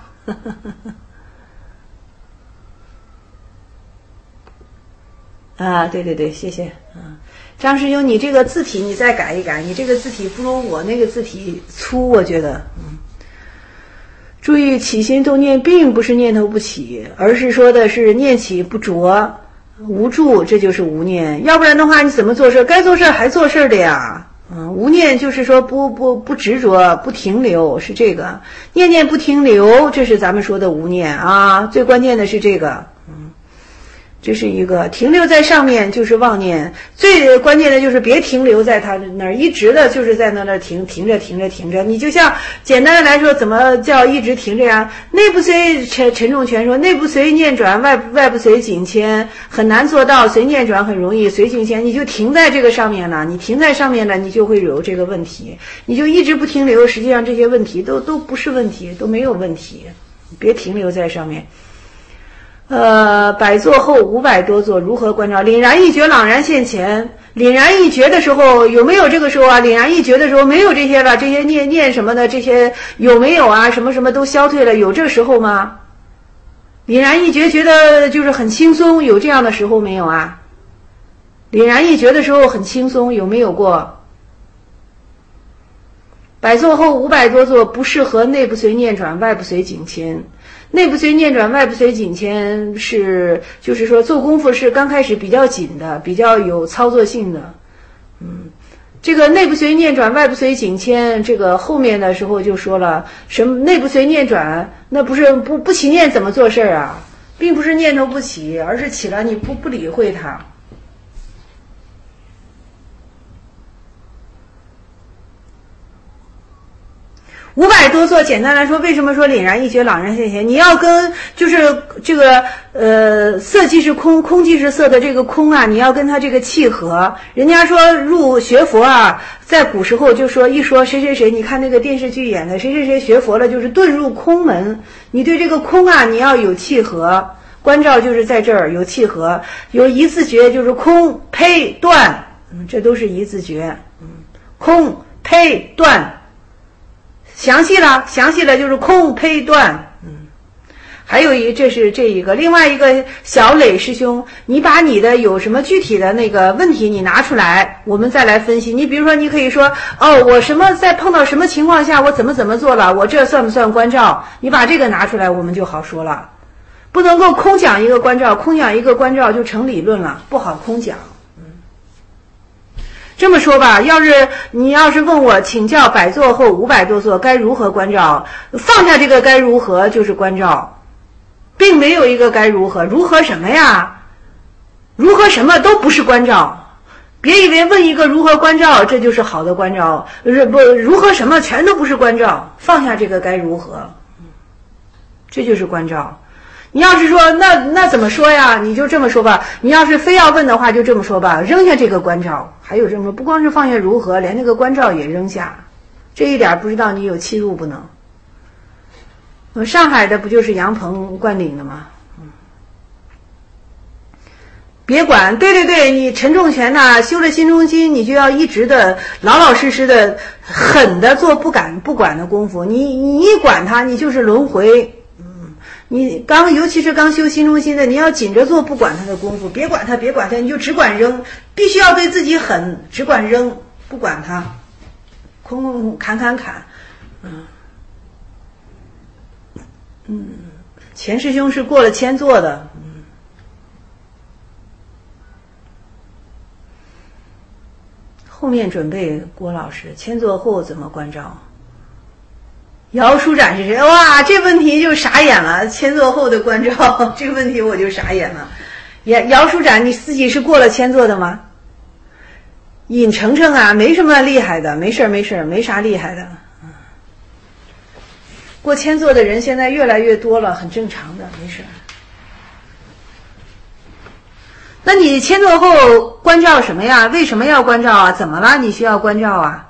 S1: 啊，对对对，谢谢。嗯，张师兄，你这个字体你再改一改，你这个字体不如我那个字体粗，我觉得。嗯，注意起心动念，并不是念头不起，而是说的是念起不着，无助，这就是无念。要不然的话，你怎么做事？该做事还做事的呀。嗯，无念就是说不不不执着，不停留，是这个念念不停留，这是咱们说的无念啊。最关键的是这个，嗯，这是一个停留在上面就是妄念，最关键的就是别停留在他那儿，一直的就是在那儿停停着停着停着。你就像简单的来说，怎么叫一直停着呀？内不随陈陈仲全说，内不随念转，外外不随境迁，很难做到。随念转很容易，随境迁你就停在这个上面了。你停在上面了，你就会有这个问题，你就一直不停留。实际上这些问题都都不是问题，都没有问题，别停留在上面。呃，百座后五百多座如何关照？凛然一觉，朗然现前。凛然一觉的时候有没有这个时候啊？凛然一觉的时候没有这些了，这些念念什么的，这些有没有啊？什么什么都消退了，有这时候吗？凛然一觉觉得就是很轻松，有这样的时候没有啊？凛然一觉的时候很轻松，有没有过？百座后五百多座不适合内不随念转，外不随境迁。内不随念转，外不随境迁是，就是说做功夫是刚开始比较紧的，比较有操作性的。嗯，这个内不随念转，外不随境迁，这个后面的时候就说了，什么内不随念转，那不是不不起念怎么做事啊？并不是念头不起，而是起了你不不理会它。五百多座，简单来说，为什么说凛然一觉，朗然现前？你要跟就是这个呃色即是空，空即是色的这个空啊，你要跟它这个契合。人家说入学佛啊，在古时候就说一说谁谁谁，你看那个电视剧演的谁谁谁学佛了，就是遁入空门。你对这个空啊，你要有契合，关照就是在这儿有契合，有一字诀就是空呸断，嗯，这都是一字诀，嗯，空呸断。详细了，详细了就是空呸断，嗯，还有一这是这一个，另外一个小磊师兄，你把你的有什么具体的那个问题你拿出来，我们再来分析。你比如说，你可以说，哦，我什么在碰到什么情况下，我怎么怎么做了，我这算不算关照？你把这个拿出来，我们就好说了。不能够空讲一个关照，空讲一个关照就成理论了，不好空讲。这么说吧，要是你要是问我请教百座后五百多座该如何关照，放下这个该如何就是关照，并没有一个该如何，如何什么呀？如何什么都不是关照，别以为问一个如何关照这就是好的关照，不如何什么全都不是关照，放下这个该如何，这就是关照。你要是说那那怎么说呀？你就这么说吧。你要是非要问的话，就这么说吧，扔下这个关照。还有这么说，不光是放下如何，连那个关照也扔下。这一点不知道你有欺入不能。上海的不就是杨鹏灌顶的吗？嗯，别管，对对对，你陈仲全呐，修了心中心，你就要一直的老老实实的、狠的做不敢不管的功夫。你你一管它，你就是轮回。你刚，尤其是刚修心中心的，你要紧着做不管它的功夫，别管它，别管它，你就只管扔，必须要对自己狠，只管扔，不管它，空空空，砍砍砍，嗯嗯，钱师兄是过了千座的，嗯，后面准备郭老师千座后怎么关照？姚书展是谁？哇，这问题就傻眼了。千座后的关照，这个问题我就傻眼了。姚姚书展，你自己是过了千座的吗？尹程程啊，没什么厉害的，没事没事，没啥厉害的。 过千座的人现在越来越多了，很正常的，没事。那你千座后关照什么呀？为什么要关照啊？怎么了？你需要关照啊？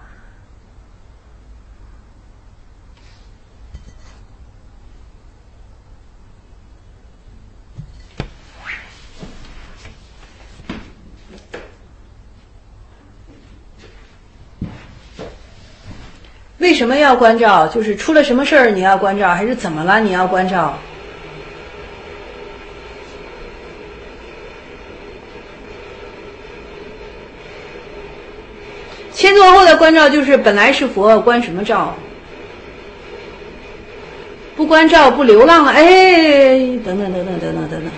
S1: 为什么要关照？就是出了什么事儿你要关照，还是怎么了你要关照？千座后的关照就是本来是佛，关什么照？不关照不流浪了，哎，等等等等等等等等。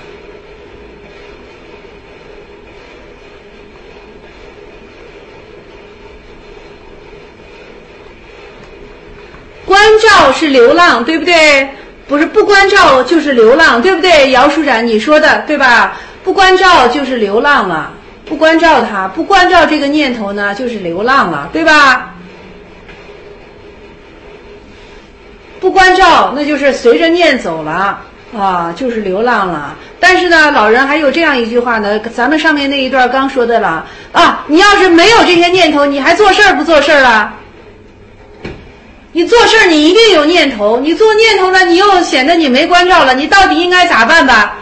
S1: 关照是流浪，对不对？不是不关照就是流浪，对不对？姚书展你说的对吧？不关照就是流浪了。不关照它，不关照这个念头呢，就是流浪了，对吧？不关照，那就是随着念走了啊，就是流浪了。但是呢，老人还有这样一句话呢，咱们上面那一段刚说的了啊，你要是没有这些念头，你还做事儿不做事儿啊？你做事儿你一定有念头，你做念头了，你又显得你没关照了，你到底应该咋办吧？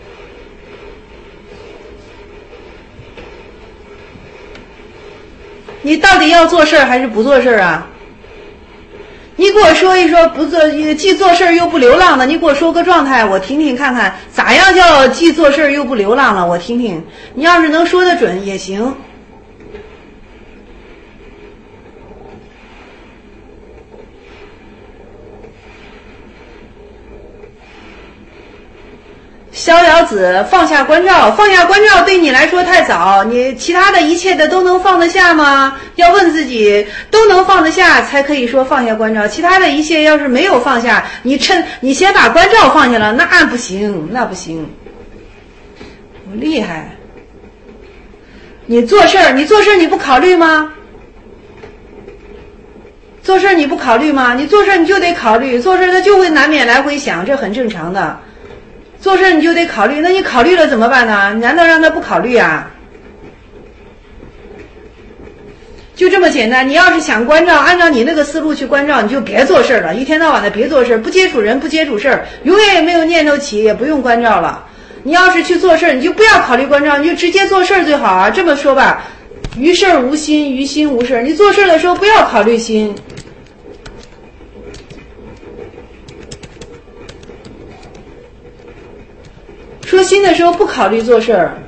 S1: 你到底要做事还是不做事啊？你给我说一说，不做既做事又不流浪的，你给我说个状态，我听听看看，咋样叫既做事又不流浪了？我听听，你要是能说得准也行。逍遥子放下关照，放下关照对你来说太早，你其他的一切的都能放得下吗？要问自己，都能放得下才可以说放下关照，其他的一切要是没有放下，你趁你先把关照放下了，那不行，那不行。我厉害，你做事儿，你做事儿你不考虑吗？做事儿你不考虑吗？你做事儿你就得考虑，做事儿它就会难免来回想，这很正常的。做事你就得考虑，那你考虑了怎么办呢？难道让他不考虑啊？就这么简单。你要是想关照，按照你那个思路去关照，你就别做事了，一天到晚的别做事，不接触人，不接触事儿，永远也没有念头起，也不用关照了。你要是去做事，你就不要考虑关照，你就直接做事最好啊。这么说吧，于事无心，于心无事。你做事的时候不要考虑心。说心的时候不考虑做事儿，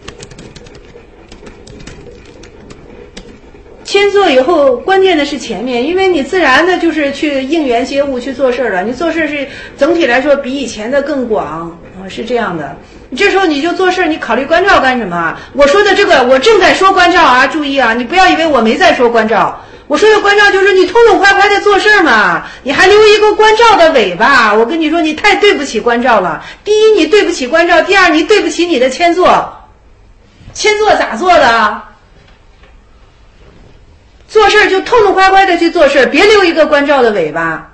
S1: 千做以后关键的是前面，因为你自然的就是去应缘接物去做事了，你做事是整体来说比以前的更广啊，是这样的。这时候你就做事，你考虑关照干什么？我说的这个我正在说关照啊，注意啊，你不要以为我没在说关照。我说的关照就是你痛痛快快的做事嘛，你还留一个关照的尾巴。我跟你说，你太对不起关照了。第一，你对不起关照；第二，你对不起你的千座。千座咋做的？做事就痛痛快快的去做事，别留一个关照的尾巴。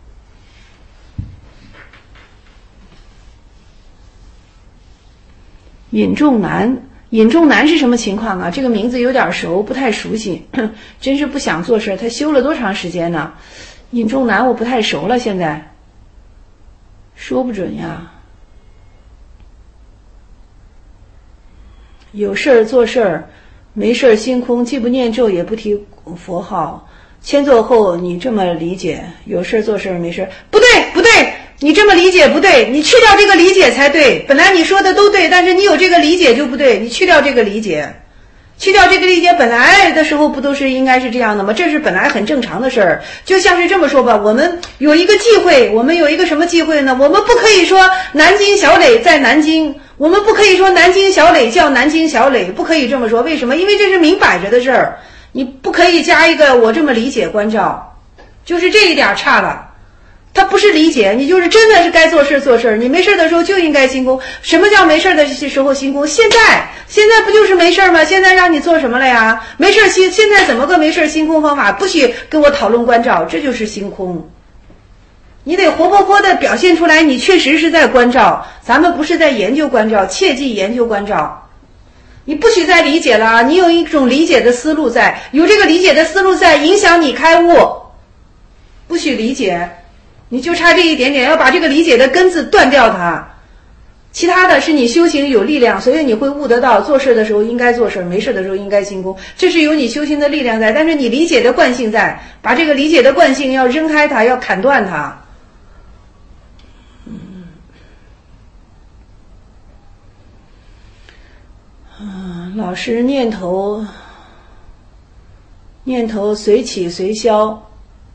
S1: 尹仲南。尹仲南是什么情况啊？这个名字有点熟，不太熟悉，真是不想做事。他修了多长时间呢？尹仲南我不太熟了，现在说不准呀。有事儿做事儿，没事儿心空，既不念咒也不提佛号。千座后你这么理解，有事儿做事儿没事儿，不对不对。你这么理解不对，你去掉这个理解才对。本来你说的都对，但是你有这个理解就不对，你去掉这个理解，去掉这个理解，本来的时候不都是应该是这样的吗？这是本来很正常的事儿。就像是这么说吧，我们有一个忌讳，我们有一个什么忌讳呢？我们不可以说南京小磊在南京，我们不可以说南京小磊叫南京小磊，不可以这么说。为什么？因为这是明摆着的事儿，你不可以加一个我这么理解关照，就是这一点差了。他不是理解，你就是真的是该做事做事，你没事的时候就应该心空。什么叫没事的时候心空？现在现在不就是没事吗？现在让你做什么了呀？没事心，现在怎么个没事心空方法？不许跟我讨论关照，这就是心空。 你得活泼泼的表现出来，你确实是在关照。咱们不是在研究关照，切忌研究关照。你不许再理解了，你有一种理解的思路在，有这个理解的思路在，影响你开悟。不许理解，你就差这一点点，要把这个理解的根子断掉它。其他的是你修行有力量，所以你会悟得到，做事的时候应该做事，没事的时候应该行功，这是有你修行的力量在，但是你理解的惯性在，把这个理解的惯性要扔开它，要砍断它。嗯，啊，老师念头念头随起随消，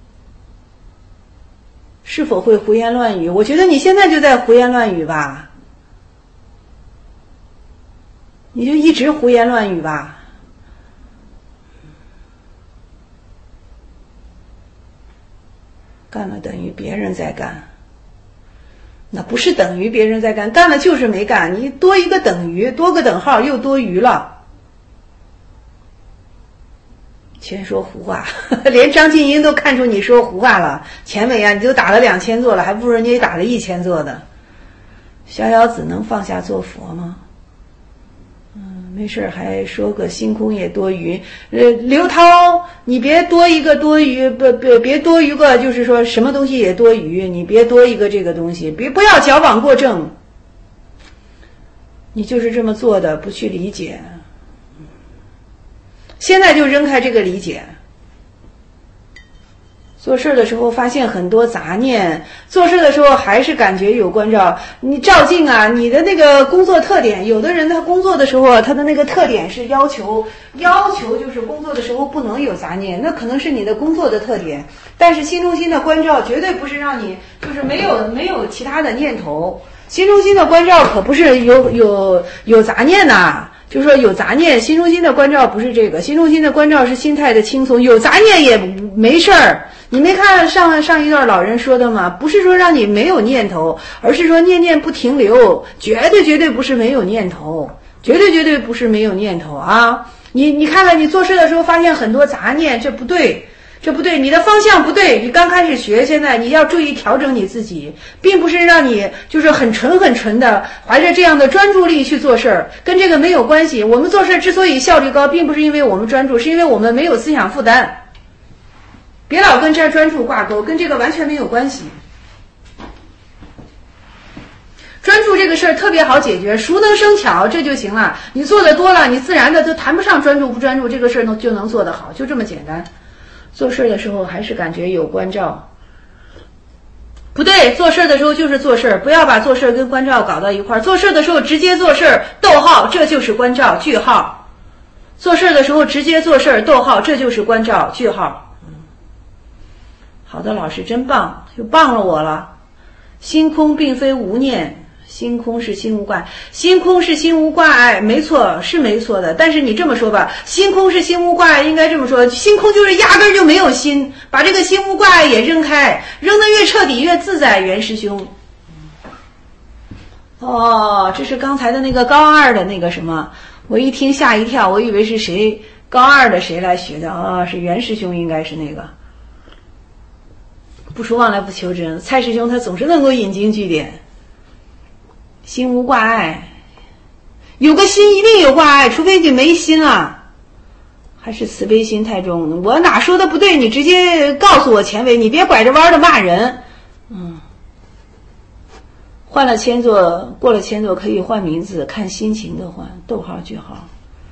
S1: 是否会胡言乱语？我觉得你现在就在胡言乱语吧。你就一直胡言乱语吧。干了等于别人在干，那不是等于别人在干，干了就是没干，你多一个等于，多个等号又多余了。全说胡话，连张静英都看出你说胡话了。钱伟啊，你就打了两千座了，还不如人家打了一千座的。逍遥子能放下做佛吗？没事还说个星空也多余。呃，刘涛，你别多一个多余，不别别多余个，就是说什么东西也多余，你别多一个这个东西，别不要矫枉过正。你就是这么做的，不去理解。现在就扔开这个理解。做事的时候发现很多杂念，做事的时候还是感觉有关照。你照镜啊，你的那个工作特点，有的人他工作的时候他的那个特点是要求要求就是工作的时候不能有杂念，那可能是你的工作的特点，但是心中心的关照绝对不是让你就是没有没有其他的念头，心中心的关照可不是有有有杂念呐、啊，就是说有杂念，心中心的关照不是这个，心中心的关照是心态的轻松，有杂念也没事儿。你没看上上一段老人说的吗？不是说让你没有念头，而是说念念不停留，绝对绝对不是没有念头，绝对绝对不是没有念头啊！你你看看，你做事的时候发现很多杂念，这不对，这不对，你的方向不对。你刚开始学，现在你要注意调整你自己，并不是让你就是很纯很纯的怀着这样的专注力去做事儿，跟这个没有关系。我们做事之所以效率高，并不是因为我们专注，是因为我们没有思想负担。别老跟这专注挂钩，跟这个完全没有关系。专注这个事儿特别好解决，熟能生巧，这就行了。你做的多了，你自然的就谈不上专注不专注，这个事儿能就能做得好，就这么简单。做事的时候还是感觉有关照，不对，做事的时候就是做事，不要把做事跟关照搞到一块儿。做事的时候直接做事，逗号，这就是关照，句号。做事的时候直接做事，逗号，这就是关照，句号。好的，老师真棒，又棒了我了。心空并非无念，心空是心无挂，心空是心无挂碍，没错，是没错的。但是你这么说吧，心空是心无挂碍，应该这么说，心空就是压根儿就没有心，把这个心无挂碍也扔开，扔得越彻底越自在。袁师兄，哦，这是刚才的那个高二的那个什么，我一听吓一跳，我以为是谁高二的谁来学的啊、哦？是袁师兄，应该是那个。不说忘来不求真，蔡师兄他总是能够引经据典。心无挂碍，有个心一定有挂碍，除非你没心了，还是慈悲心太重。我哪说的不对，你直接告诉我前辈，你别拐着弯的骂人。嗯，换了千座，过了千座可以换名字，看心情的换，逗号句号。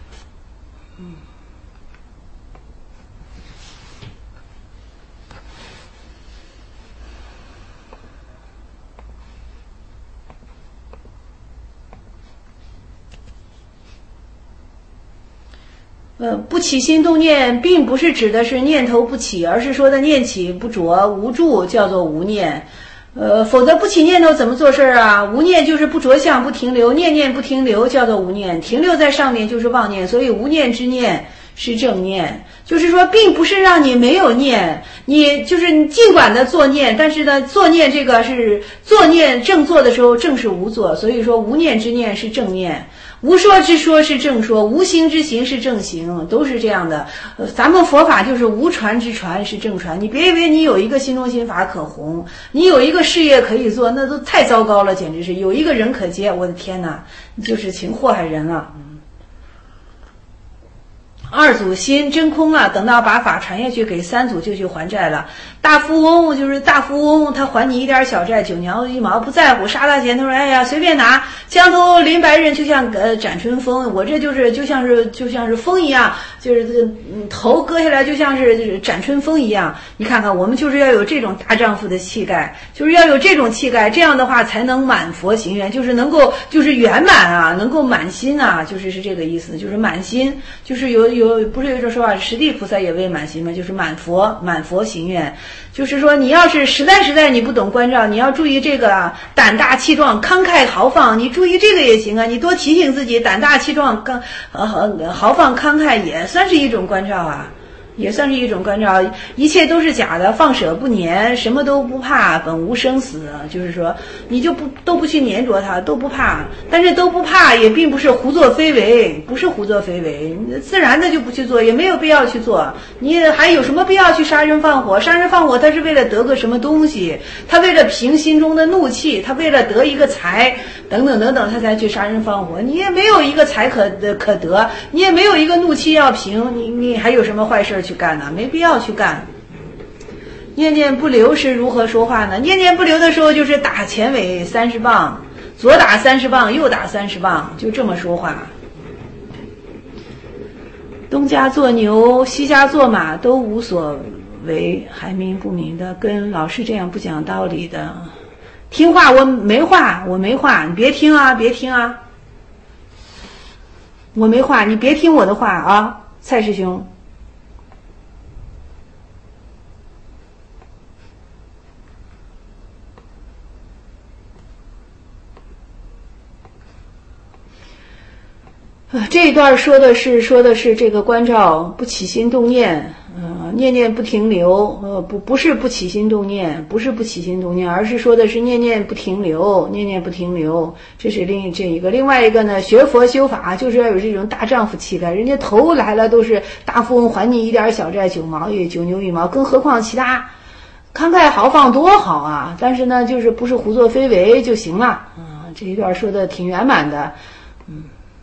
S1: 呃，不起心动念，并不是指的是念头不起，而是说的念起不着，无助叫做无念。呃，否则不起念头怎么做事啊？无念就是不着相不停留，念念不停留叫做无念，停留在上面就是妄念，所以无念之念是正念，就是说并不是让你没有念，你就是你尽管的作念，但是呢作念这个是作念正做的时候正是无作，所以说无念之念是正念，无说之说是正说，无行之行是正行，都是这样的。呃，咱们佛法就是无传之传是正传，你别以为你有一个心中心法可弘，你有一个事业可以做，那都太糟糕了，简直是有一个人可接，我的天哪，你就是挺祸害人了。二祖心真空了，等到把法传下去给三祖就去还债了。大富翁就是大富翁，他还你一点小债，九牛一毛不在乎，杀大钱他说哎呀随便拿，江头临白刃就像呃展春风，我这就是就像是就像是风一样，就是这个、嗯、头割下来就像是就是展春风一样。你看看我们就是要有这种大丈夫的气概，就是要有这种气概，这样的话才能满佛行愿，就是能够就是圆满啊，能够满心啊，就是是这个意思，就是满心，就是有有不是有一种说法，十地菩萨也未满心吗？就是满佛满佛行愿。就是说你要是实在实在你不懂关照，你要注意这个啊，胆大气壮慷慨豪放，你注意这个也行啊，你多提醒自己胆大气壮刚呃豪放慷慨也算是一种关照啊，也算是一种关照，一切都是假的，放舍不粘，什么都不怕，本无生死，就是说你就不都不去粘着它，都不怕，但是都不怕也并不是胡作非为，不是胡作非为，自然的就不去做，也没有必要去做，你还有什么必要去杀人放火？杀人放火他是为了得个什么东西，他为了平心中的怒气，他为了得一个财等等等等，他才去杀人放火，你也没有一个财可得可得，你也没有一个怒气要平，你你还有什么坏事去干呢？没必要去干。念念不留是如何说话呢？念念不留的时候就是打前尾三十棒，左打三十棒，右打三十棒，就这么说话。东家做牛，西家做马，都无所谓，还明不明的，跟老师这样不讲道理的。听话我没话，我没话，你别听啊，别听啊，我没话，你别听我的话啊，蔡师兄。啊，这一段说的是说的是这个关照不起心动念，呃，念念不停留，呃，不不是不起心动念，不是不起心动念，而是说的是念念不停留，念念不停留，这是另这一个。另外一个呢，学佛修法就是要有这种大丈夫气概，人家头来了都是大富翁还你一点小债，九毛也九牛一毛，更何况其他慷慨豪放多好啊！但是呢，就是不是胡作非为就行了。嗯，这一段说的挺圆满的，嗯。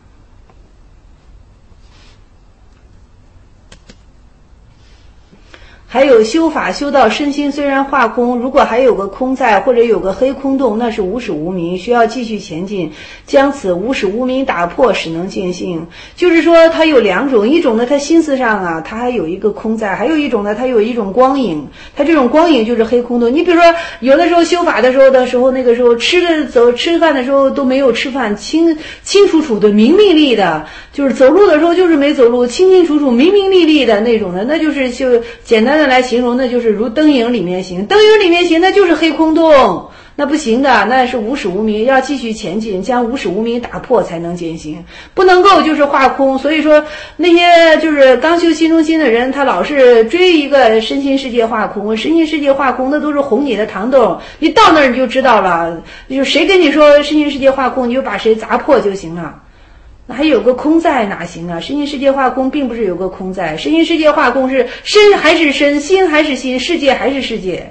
S1: 还有修法修到身心虽然化空，如果还有个空在或者有个黑空洞，那是无始无明，需要继续前进，将此无始无明打破，使能见性。就是说它有两种，一种呢它心思上啊它还有一个空在，还有一种呢它有一种光影，它这种光影就是黑空洞。你比如说有的时候修法的时候的时候那个时候吃的走吃饭的时候都没有吃饭，清清楚楚的明明丽的，就是走路的时候就是没走路，清清楚楚明明丽丽的那种的，那就是就简单的来形容，那就是如灯影里面行，灯影里面行那就是黑空洞，那不行的，那是无始无明，要继续前进，将无始无明打破才能见行，不能够就是化空。所以说那些就是刚修心中心的人，他老是追一个身心世界化空，身心世界化空那都是哄你的糖豆，你到那儿你就知道了，就谁跟你说身心世界化空，你就把谁砸破就行了。那还有个空在哪行啊？身心世界化空并不是有个空在，身心世界化空是身还是身，心还是心，世界还是世界。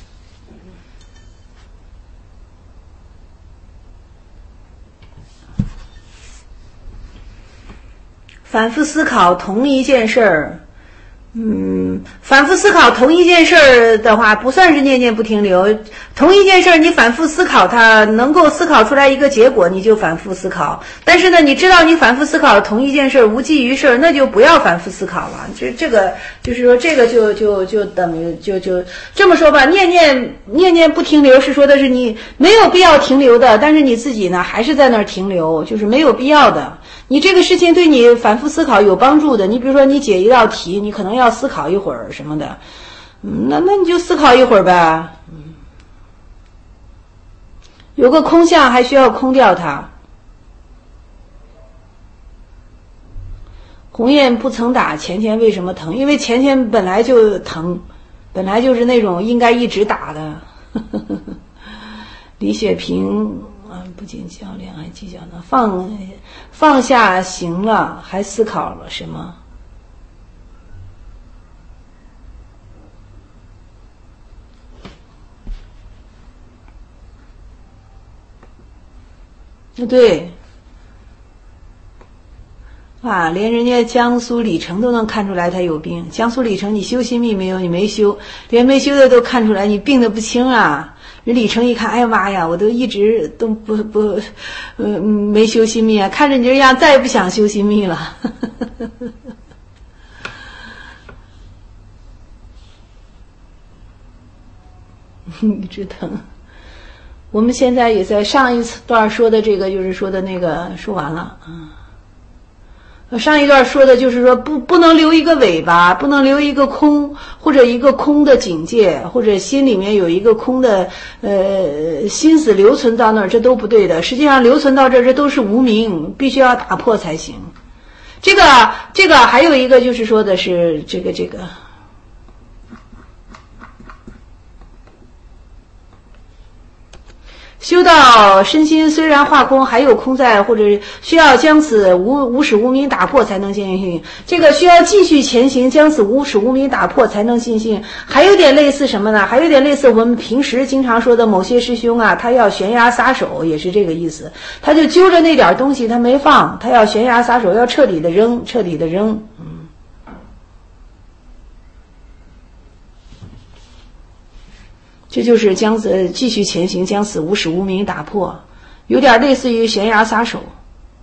S1: 反复思考同一件事儿，嗯，反复思考同一件事儿的话，不算是念念不停留。同一件事儿，你反复思考它，能够思考出来一个结果，你就反复思考。但是呢，你知道你反复思考同一件事儿无济于事，那就不要反复思考了。这这个就是说，这个就就就等于就就这么说吧。念念念念不停留是说的是你没有必要停留的，但是你自己呢还是在那儿停留，就是没有必要的。你这个事情对你反复思考有帮助的，你比如说你解一道题，你可能要思考一会儿什么的，嗯，那那你就思考一会儿呗。嗯，有个空相还需要空掉它。 鸿雁不曾打，钱钱为什么疼？因为钱钱本来就疼，本来就是那种应该一直打的。李雪萍啊，不仅较量还计较呢，放放下行了，还思考了什么？对。啊，连人家江苏李成都能看出来他有病。江苏李成，你修心密没有？你没修，连没修的都看出来你病得不轻啊。人李成一看，哎呀妈呀，我都一直都不不，呃，没修心密啊，看着你这样，再也不想修心密了。一直疼。我们现在也在上一段说的这个，就是说的那个说完了，嗯。上一段说的就是说不不能留一个尾巴，不能留一个空，或者一个空的境界，或者心里面有一个空的呃心思留存到那儿，这都不对的。实际上留存到这儿，这都是无明，必须要打破才行。这个这个还有一个就是说的是这个这个。修到身心虽然化空，还有空在，或者需要将此无无始无明打破才能见性。这个需要继续前行，将此无始无明打破才能信性。还有点类似什么呢？还有点类似我们平时经常说的某些师兄啊，他要悬崖撒手，也是这个意思。他就揪着那点东西，他没放，他要悬崖撒手，要彻底的扔，彻底的扔。嗯。这就是将此继续前行，将此无始无明打破，有点类似于悬崖撒手。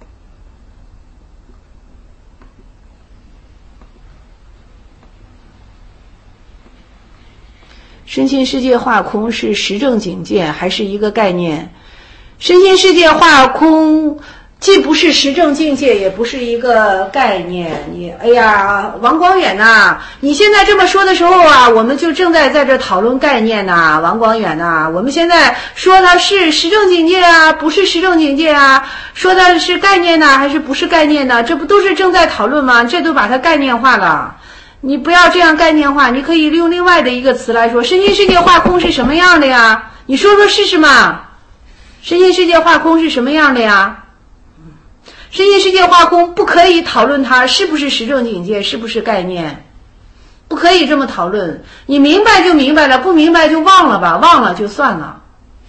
S1: 身心世界化空是实证境界，还是一个概念？身心世界化空既不是实证境界，也不是一个概念。你哎呀，王光远呐、啊，你现在这么说的时候啊，我们就正在在这讨论概念呐、啊，王光远呐、啊，我们现在说它是实证境界啊，不是实证境界啊，说它是概念呢、啊，还是不是概念呢？这不都是正在讨论吗？这都把它概念化了。你不要这样概念化，你可以用另外的一个词来说，身心世界化空是什么样的呀？你说说试试嘛。身心世界化空是什么样的呀？身心世界化空不可以讨论它是不是实证境界，是不是概念，不可以这么讨论。你明白就明白了，不明白就忘了吧，忘了就算了。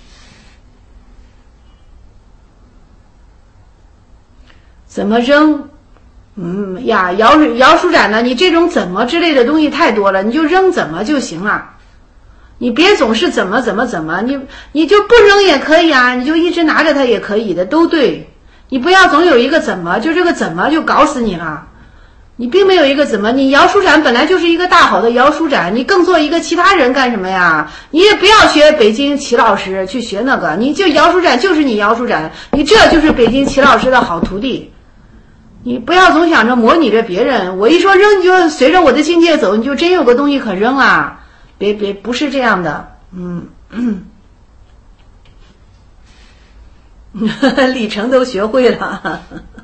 S1: 怎么扔？嗯呀，摇摇书展呢？你这种怎么之类的东西太多了，你就扔怎么就行了。你别总是怎么怎么怎么，你你就不扔也可以啊，你就一直拿着它也可以的，都对。你不要总有一个怎么，就这个怎么就搞死你了。你并没有一个怎么，你摇书展本来就是一个大好的摇书展，你更做一个其他人干什么呀？你也不要学北京齐老师去学那个，你就摇书展就是你摇书展，你这就是北京齐老师的好徒弟。你不要总想着模拟着别人，我一说扔你就随着我的境界走，你就真有个东西可扔啊。别别，不是这样的。嗯嗯李成都学会了。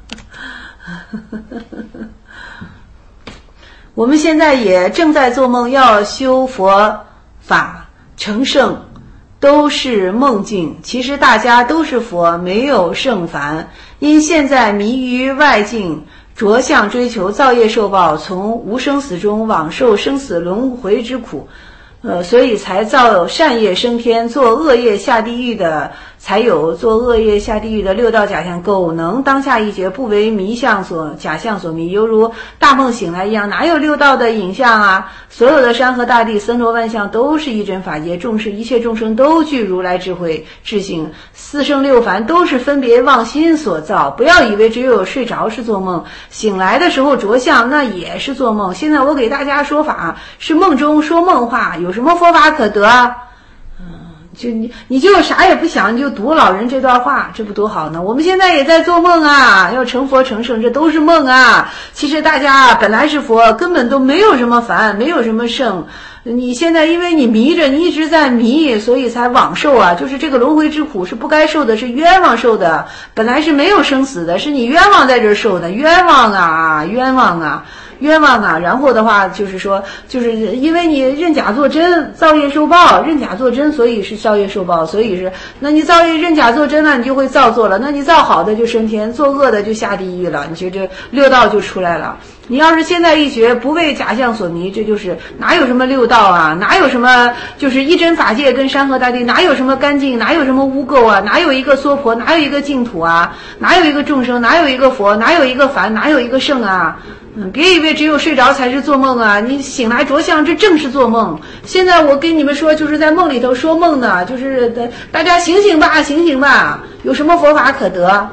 S1: 我们现在也正在做梦，要修佛法成圣，都是梦境。其实大家都是佛，没有圣凡，因现在迷于外境，着相追求，造业受报，从无生死中往受生死轮回之苦。呃，所以才造善业升天，做恶业下地狱的，才有做恶业下地狱的六道假象。苟能当下一觉，不为迷相所假象所迷，犹如大梦醒来一样，哪有六道的影像啊？所有的山河大地、森罗万象都是一真法界，众生一切众生都具如来智慧智性，四圣六凡都是分别妄心所造。不要以为只有睡着是做梦，醒来的时候着相那也是做梦。现在我给大家说法，是梦中说梦话，有什么佛法可得啊？嗯， 就你你就啥也不想，你就读老人这段话，这不多好呢？我们现在也在做梦啊，要成佛成圣，这都是梦啊。其实大家本来是佛，根本都没有什么烦，没有什么圣。你现在因为你迷着，你一直在迷，所以才枉受啊。就是这个轮回之苦是不该受的，是冤枉受的。本来是没有生死的，是你冤枉在这儿受的，冤枉啊，冤枉啊。冤枉啊！然后的话就是说，就是因为你认假作真，造业受报，认假作真，所以是造业受报，所以是，那你造业认假作真了，你就会造作了，那你造好的就升天，做恶的就下地狱了，你觉这六道就出来了。你要是现在一学不为假象所迷，这就是哪有什么六道啊，哪有什么就是一真法界跟山河大地，哪有什么干净，哪有什么污垢啊，哪有一个娑婆，哪有一个净土啊，哪有一个众生，哪有一个佛，哪有一个凡，哪有一个圣啊。嗯，别以为只有睡着才是做梦啊！你醒来着相，这正是做梦。现在我跟你们说，就是在梦里头说梦呢，就是大家醒醒吧，醒醒吧！有什么佛法可得？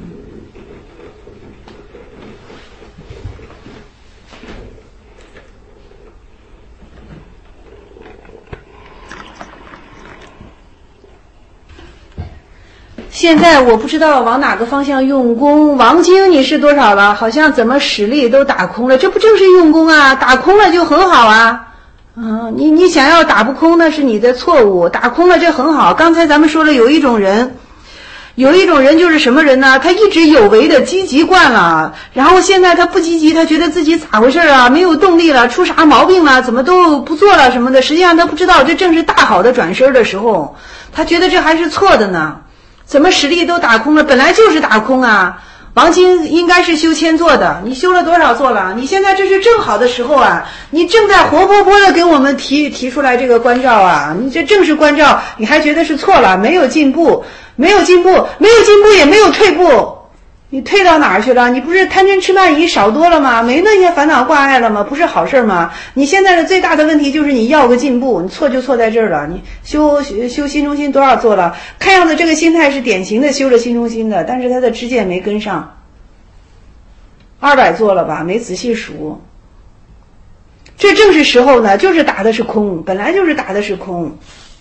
S1: 现在我不知道往哪个方向用功。王晶你是多少了？好像怎么实力都打空了，这不正是用功啊？打空了就很好啊。嗯，你你想要打不空那是你的错误，打空了这很好。刚才咱们说了，有一种人，有一种人就是什么人呢？他一直有为的积极惯了，然后现在他不积极，他觉得自己咋回事啊？没有动力了，出啥毛病了？怎么都不做了什么的？实际上他不知道，这正是大好的转身的时候，他觉得这还是错的呢。怎么实力都打空了？本来就是打空啊！王晶应该是修千座的，你修了多少座了？你现在这是正好的时候啊！你正在活泼泼的给我们提提出来这个关照啊！你这正是关照，你还觉得是错了？没有进步，没有进步，没有进步也没有退步，你退到哪儿去了？你不是贪嗔痴慢疑少多了吗？没那些烦恼挂碍了吗？不是好事吗？你现在的最大的问题就是你要个进步，你错就错在这儿了。你修修心中心多少座了？看样子这个心态是典型的修了心中心的，但是他的知见没跟上。二百座了吧？没仔细数。这正是时候呢，就是打的是空，本来就是打的是空。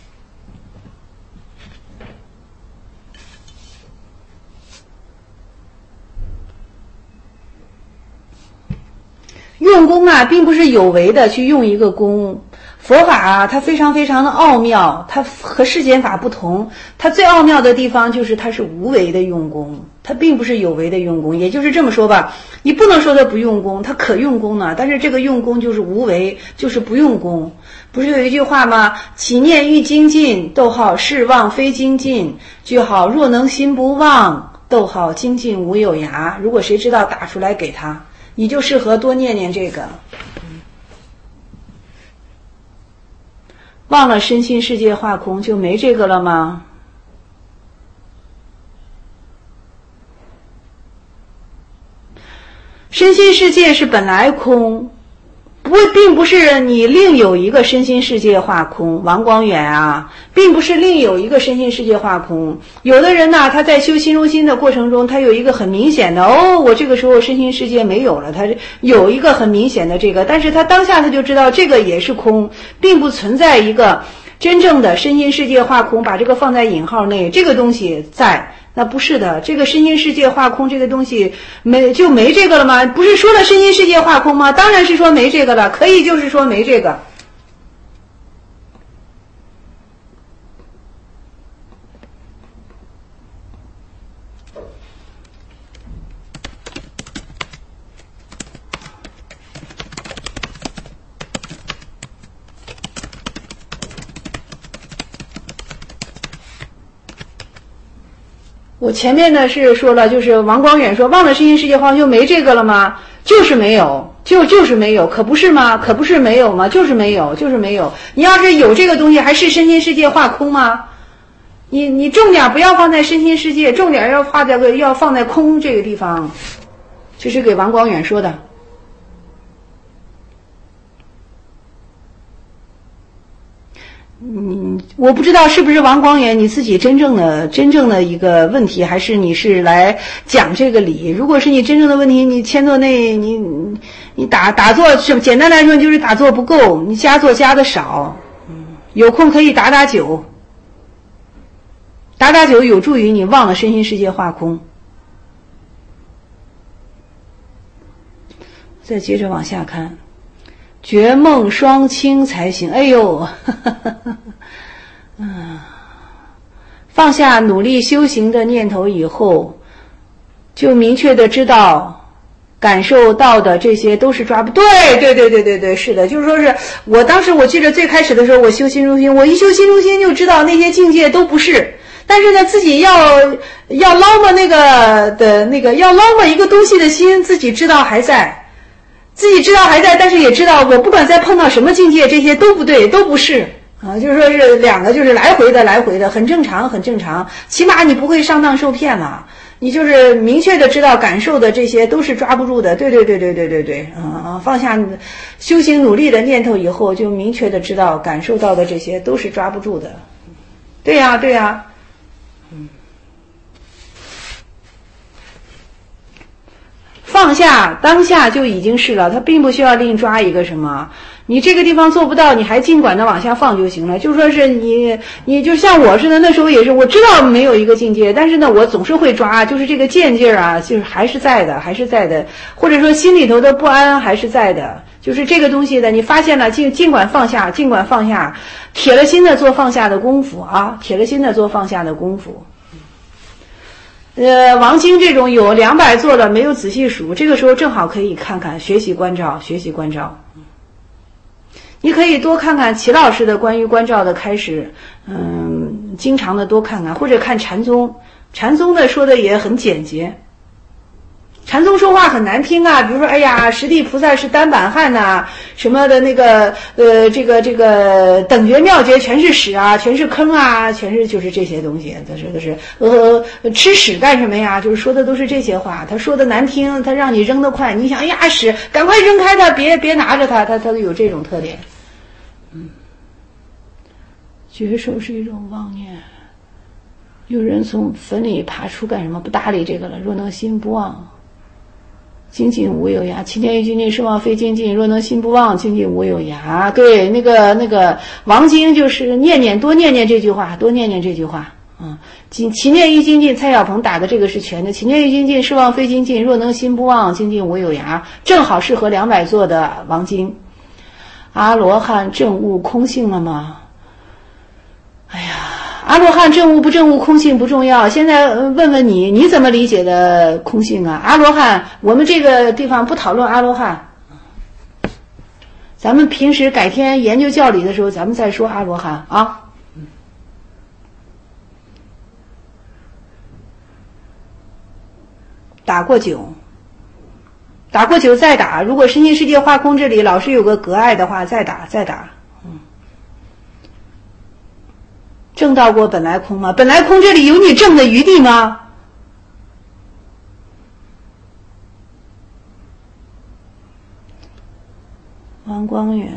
S1: 用功啊，并不是有为的去用一个功。佛法啊，它非常非常的奥妙，它和世间法不同。它最奥妙的地方就是它是无为的用功，它并不是有为的用功。也就是这么说吧，你不能说它不用功，它可用功呢。但是这个用功就是无为，就是不用功。不是有一句话吗？起念欲精进，逗号是妄非精进，句号若能心不忘，逗号精进无有涯。如果谁知道打出来给他，你就适合多念念这个。忘了身心世界化空，就没这个了吗？身心世界是本来空，不，并不是你另有一个身心世界化空。王光远啊，并不是另有一个身心世界化空。有的人呢，他在修心中心的过程中，他有一个很明显的，哦，我这个时候身心世界没有了，他有一个很明显的这个，但是他当下他就知道这个也是空，并不存在一个真正的身心世界化空，把这个放在引号内，这个东西在。那不是的，这个身心世界化空这个东西没就没这个了吗？不是说了身心世界化空吗？当然是说没这个了，可以就是说没这个。我前面呢是说了，就是王光远说忘了身心世界化就没这个了吗？就是没有，就就是没有，可不是吗？可不是没有吗？就是没有，就是没有。你要是有这个东西，还是身心世界化空吗？你你重点不要放在身心世界，重点要画在个要放在空这个地方。这是给王光远说的。嗯，我不知道是不是王光远你自己真正的真正的一个问题，还是你是来讲这个理。如果是你真正的问题，你千座内你你打打坐，简单来说就是打坐不够，你加坐加的少。嗯，有空可以打打酒。 打打九有助于你忘了身心世界化空。再接着往下看，觉梦双清才行。哎呦，呵呵呵嗯，放下努力修行的念头以后，就明确的知道感受到的这些都是抓不对对对对对对是的，就是说是我当时我记得最开始的时候，我修心中心，我一修心中心就知道那些境界都不是，但是呢自己要要捞摸那个的那个要捞摸一个东西的心，自己知道还在，自己知道还在，但是也知道我不管再碰到什么境界，这些都不对，都不是啊，就是说是两个就是来回的来回的，很正常很正常，起码你不会上当受骗了，你就是明确的知道感受的这些都是抓不住的。对对对对对对对啊，放下修行努力的念头以后，就明确的知道感受到的这些都是抓不住的。对呀对呀，嗯，放下当下就已经是了，他并不需要另抓一个什么，你这个地方做不到，你还尽管的往下放就行了。就说是你你就像我似的，那时候也是我知道没有一个境界，但是呢我总是会抓，就是这个见劲儿啊，就是还是在的还是在的，或者说心里头的不安还是在的，就是这个东西的你发现了，尽尽管放下，尽管放下，铁了心的做放下的功夫啊，铁了心的做放下的功夫。呃，王晶这种有两百座的没有仔细数，这个时候正好可以看看学习关照，学习关照。你可以多看看齐老师的关于关照的开始，嗯，经常的多看看，或者看禅宗，禅宗的说的也很简洁。禅宗说话很难听啊，比如说，哎呀，十地菩萨是单板汉呐、啊，什么的那个，呃，这个这个等觉妙觉全是屎啊，全是坑啊，全是就是这些东西。他说的是，呃，吃屎干什么呀？就是说的都是这些话。他说的难听，他让你扔得快，你想，哎呀，屎，赶快扔开它，别别拿着它，他他有这种特点。嗯，觉受是一种妄念。有人从坟里爬出干什么？不搭理这个了。若能心不忘。精进无有涯，七天欲精进，是妄非精进。若能心不忘，精进无有涯。对，那个那个王经就是念念多念念这句话，多念念这句话。嗯，七念欲精进，蔡小鹏打的这个是全的。七念欲精进，是妄非精进。若能心不忘，精进无有涯，正好适合两百座的王经。阿罗汉证悟空性了吗？哎呀。阿罗汉证悟不证悟空性不重要，现在问问你，你怎么理解的空性啊？阿罗汉，我们这个地方不讨论阿罗汉，咱们平时改天研究教理的时候，咱们再说阿罗汉啊。打过九，打过九再打，如果身心世界化空这里老是有个隔碍的话，再打再打。证到过本来空吗？本来空这里有你证的余地吗？王光远，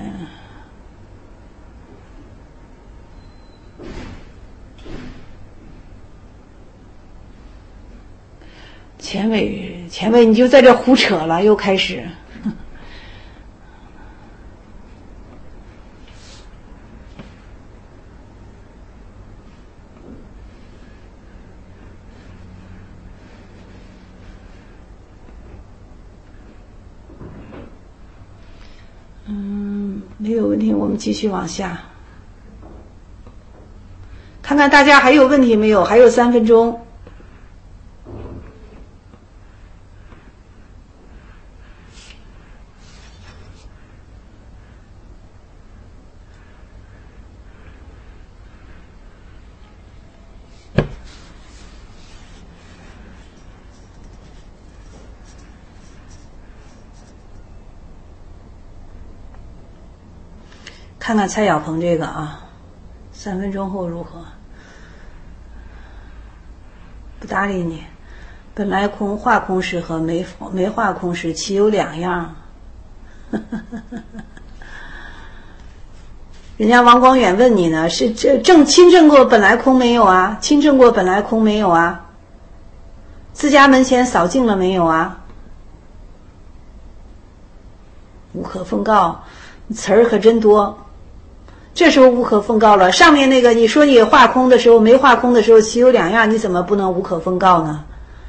S1: 前伟，前伟，你就在这胡扯了，又开始。嗯，没有问题，我们继续往下，看看大家还有问题没有？还有三分钟。看看蔡小鹏这个啊，三分钟后如何？不搭理你。本来空化空时和没没化空时岂有两样？人家王光远问你呢，是这正亲证过本来空没有啊？亲证过本来空没有啊？自家门前扫净了没有啊？无可奉告，词儿可真多。 这时候无可奉告了。上面那个你说你化空的时候没化空的时候其有两样，你怎么不能无可奉告呢？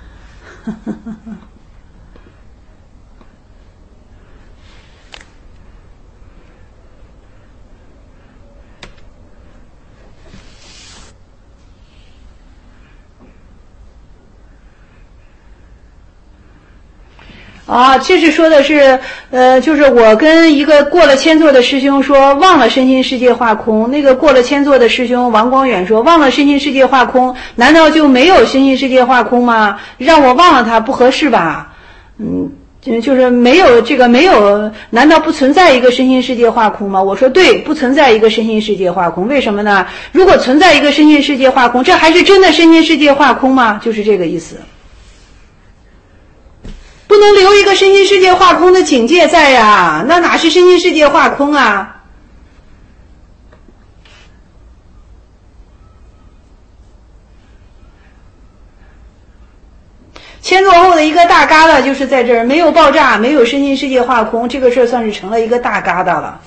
S1: 啊，这是说的是，呃，就是我跟一个过了千座的师兄说，忘了身心世界化空。那个过了千座的师兄王光远说，忘了身心世界化空，难道就没有身心世界化空吗？让我忘了它不合适吧？嗯，就是没有这个没有，难道不存在一个身心世界化空吗？我说对，不存在一个身心世界化空。为什么呢？如果存在一个身心世界化空，这还是真的身心世界化空吗？就是这个意思。不能留一个身心世界化空的境界在呀，那哪是身心世界化空啊？千座后的一个大疙瘩就是在这儿，没有爆炸，没有身心世界化空，这个事儿算是成了一个大疙瘩了。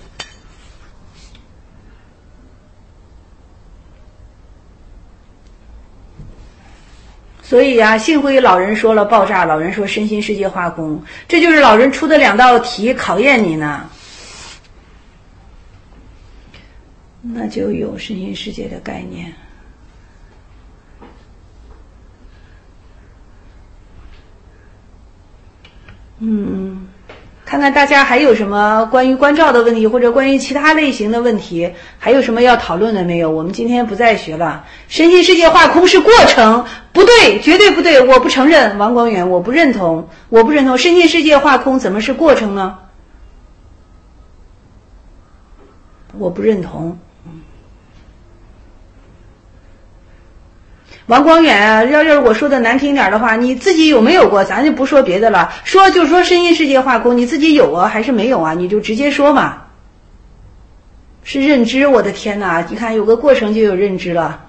S1: 所以啊，幸亏老人说了爆炸，老人说身心世界化空，这就是老人出的两道题考验你呢。那就有身心世界的概念。嗯，看看大家还有什么关于观照的问题，或者关于其他类型的问题，还有什么要讨论的没有？我们今天不再学了。身心世界化空是过程，不对，绝对不对，我不承认。王光远，我不认同，我不认同。身心世界化空怎么是过程呢？我不认同。王光远啊，要是我说的难听点的话，你自己有没有过？咱就不说别的了，说就说身心世界化空，你自己有啊还是没有啊？你就直接说嘛。是认知，我的天哪！你看有个过程就有认知了。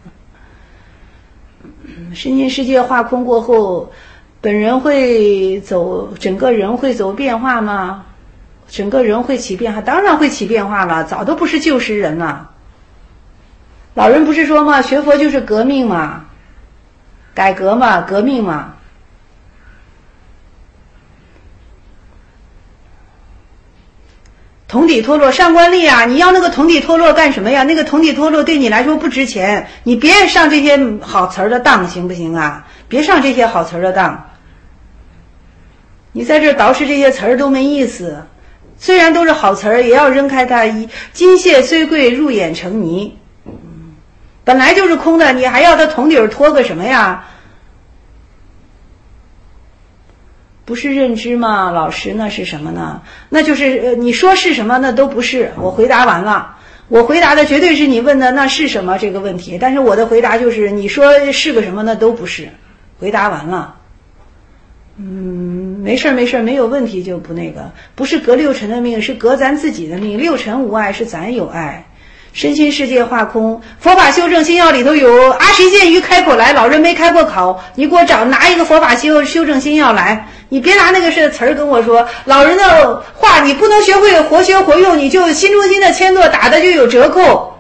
S1: 身心世界化空过后，本人会走，整个人会走变化吗？整个人会起变化？当然会起变化了，早都不是旧时人了。老人不是说吗？学佛就是革命嘛，改革嘛，革命嘛。同体脱落，上官力啊，你要那个同体脱落干什么呀？那个同体脱落对你来说不值钱，你别上这些好词儿的当，行不行啊？别上这些好词儿的当。你在这捯饬这些词儿都没意思，虽然都是好词儿，也要扔开它。金屑虽贵，入眼成泥。本来就是空的，你还要它同底儿拖个什么呀？不是认知吗？老师，那是什么呢？那就是呃，你说是什么，那都不是。我回答完了，我回答的绝对是你问的那是什么这个问题，但是我的回答就是你说是个什么，那都不是。回答完了。嗯，没事没事，没有问题就不那个，不是革六尘的命，是革咱自己的命。六尘无碍，是咱有爱。身心世界化空，佛法修正心要里头有阿谁见于开口来，老人没开过口，你给我找拿一个佛法修修正心要来，你别拿那个是词儿跟我说，老人的话你不能学会活学活用，你就心中心的签作打的就有折扣，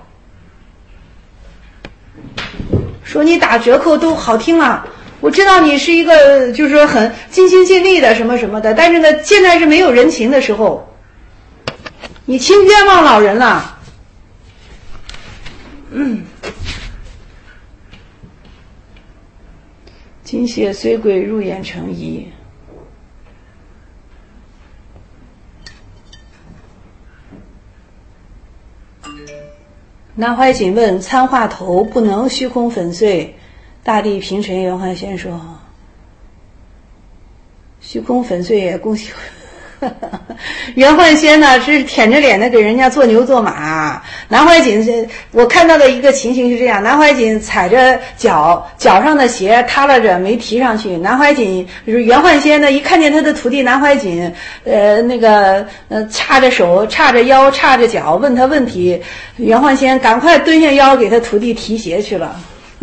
S1: 说你打折扣都好听了，我知道你是一个就是说很尽心尽力的什么什么的，但是呢现在是没有人情的时候，你轻冤枉老人了。嗯，金屑虽贵，入眼成疑。南怀瑾问：参话头不能虚空粉碎，大地平沉。袁焕先说：虚空粉碎也恭喜。袁焕先呢是舔着脸的给人家做牛做马。南怀瑾，我看到的一个情形是这样：南怀瑾踩着脚，脚上的鞋塌拉着没提上去。南怀瑾就是袁焕先呢，一看见他的徒弟南怀瑾，呃，那个呃，叉着手、叉着腰、叉着脚问他问题，袁焕先赶快蹲下腰给他徒弟提鞋去了，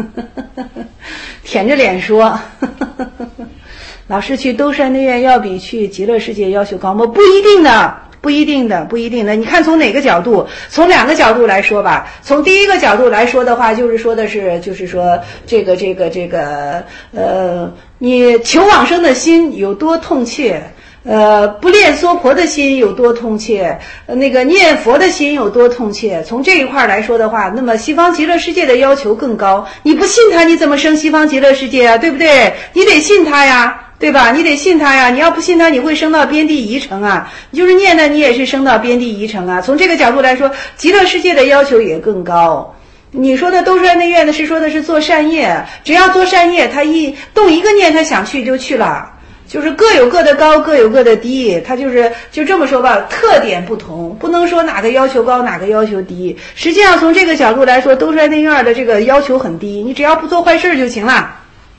S1: 舔着脸说。老师去兜山内院要比去极乐世界要求高吗？不一定的， 不一定的，不一定的。你看从哪个角度？从两个角度来说吧。从第一个角度来说的话，就是说的是，就是说这个这个这个呃，你求往生的心有多痛切。呃，不恋娑婆的心有多痛切，呃，那个念佛的心有多痛切。从这一块来说的话，那么西方极乐世界的要求更高。你不信他，你怎么生西方极乐世界啊？对不对？你得信他呀，对吧？你得信他呀。你要不信他，你会升到边地宜城啊。你就是念的，你也是升到边地宜城啊。从这个角度来说，极乐世界的要求也更高。你说的兜率内院的是说的是做善业，只要做善业，他一动一个念，他想去就去了。就是各有各的高，各有各的低，它就是就这么说吧，特点不同，不能说哪个要求高，哪个要求低。实际上从这个角度来说，兜率内院的这个要求很低，你只要不做坏事就行了。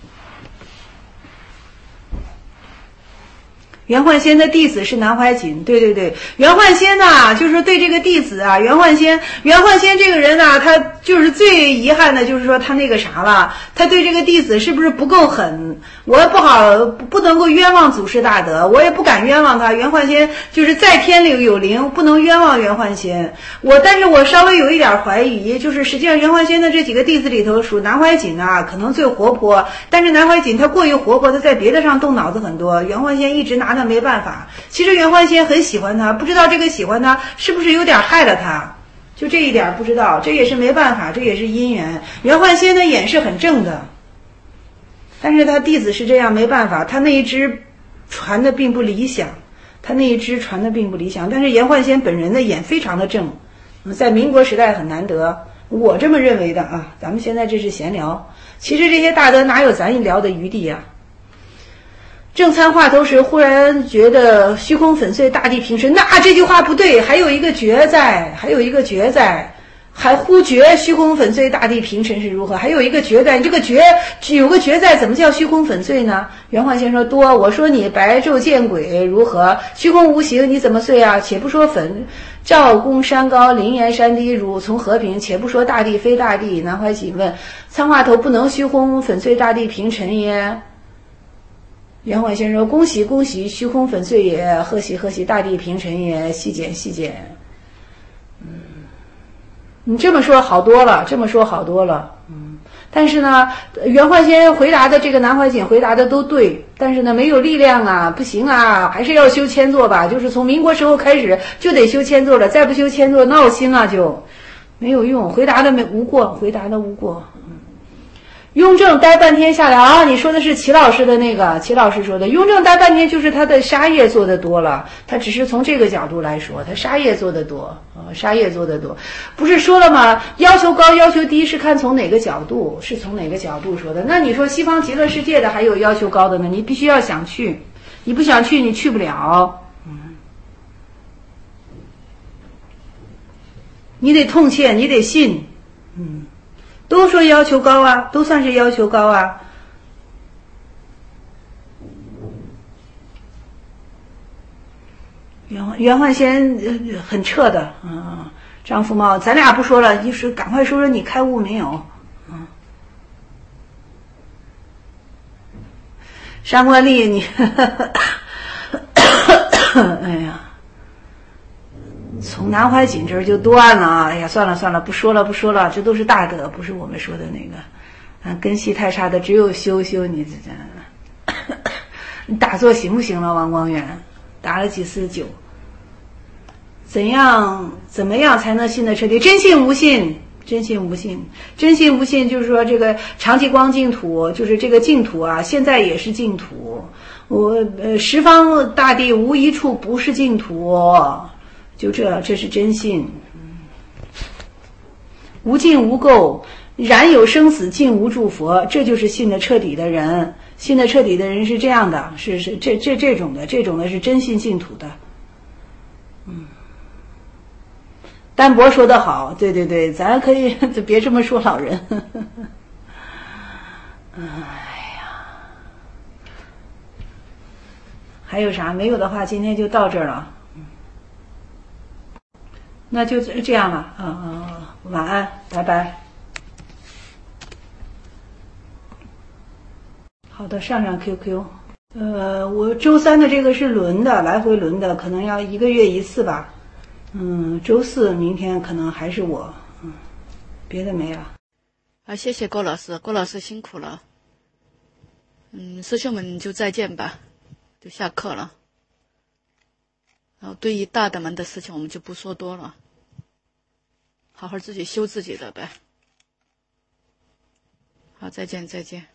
S1: 袁焕仙的弟子是南怀瑾，对对对，袁焕仙呐，就是对这个弟子啊，袁焕仙，袁焕仙这个人呐，他就是最遗憾的，就是说他那个啥了，他对这个弟子是不是不够狠？我不好，不能够冤枉祖师大德，我也不敢冤枉他。袁焕仙就是在天里有灵，不能冤枉袁焕仙。我，但是我稍微有一点怀疑，就是实际上袁焕仙的这几个弟子里头，属南怀瑾啊，可能最活泼，但是南怀瑾他过于活泼，他在别的上动脑子很多，袁焕仙一直拿他没办法。其实袁焕仙很喜欢他，不知道这个喜欢他是不是有点害了他，就这一点不知道，这也是没办法，这也是因缘。袁焕仙的眼是很正的，但是他弟子是这样，没办法，他那一支传的并不理想，他那一支传的并不理想。但是袁焕仙本人的眼非常的正，在民国时代很难得，我这么认为的啊。咱们现在这是闲聊，其实这些大德哪有咱一聊的余地啊？正参话头时，忽然觉得虚空粉碎，大地平沉。那这句话不对，还有一个觉在，还有一个觉在，还忽觉虚空粉碎，大地平沉是如何？还有一个觉在，你这个觉有个觉在，怎么叫虚空粉碎呢？袁焕仙说多，我说你白昼见鬼如何？虚空无形，你怎么碎啊？且不说粉赵公山高，灵岩山低，汝从何平？且不说大地非大地。南怀瑾问：参话头不能虚空粉碎，大地平沉耶？袁焕仙说：恭喜恭喜，虚空粉碎也，贺喜贺喜，大地平沉也，细减细减。嗯，你这么说好多了，这么说好多了。嗯，但是呢，袁焕仙回答的这个南怀瑾回答的都对，但是呢，没有力量啊，不行啊，还是要修千座吧。就是从民国时候开始就得修千座了，再不修千座闹心啊，就没有用。回答的没无过，回答的无过。雍正待半天下来啊，你说的是齐老师的那个，齐老师说的，雍正待半天就是他的杀业做得多了，他只是从这个角度来说，他杀业做得多啊，杀业做得多，不是说了吗？要求高要求低是看从哪个角度，是从哪个角度说的。那你说西方极乐世界的还有要求高的呢，你必须要想去，你不想去你去不了，嗯，你得痛切，你得信，嗯。都说要求高啊，都算是要求高啊。袁袁焕仙很彻的，嗯，张福茂，咱俩不说了，就是赶快说说你开悟没有？嗯，上官丽，你，哎呀。从南怀瑾这儿就断了啊！哎呀，算了算了，不说了不说了，这都是大德，不是我们说的那个。啊，根系太差的只有修修你这这，你打坐行不行了？王光远打了几次酒，怎样怎么样才能信得彻底？真信无信，真信无信，真信无信，就是说这个长期光净土，就是这个净土啊，现在也是净土。我呃，十方大地无一处不是净土。就这，这是真信。无尽无垢，然有生死，尽无诸佛，这就是信得彻底的人。信得彻底的人是这样的，是是这这这种的，这种的是真信净土的。嗯，丹伯说得好，对对对，咱可以别这么说老人。哎呀，还有啥？没有的话，今天就到这儿了。那就这样了，嗯嗯嗯，晚安，拜拜。好的，上上 Q Q。 呃，我周三的这个是轮的，来回轮的，可能要一个月一次吧。嗯，周四明天可能还是我，嗯，别的没了。
S2: 啊，谢谢郭老师，郭老师辛苦了。嗯，师兄们就再见吧，就下课了。然后对于大的门的事情，我们就不说多了，好好自己修自己的呗。好，再见，再见。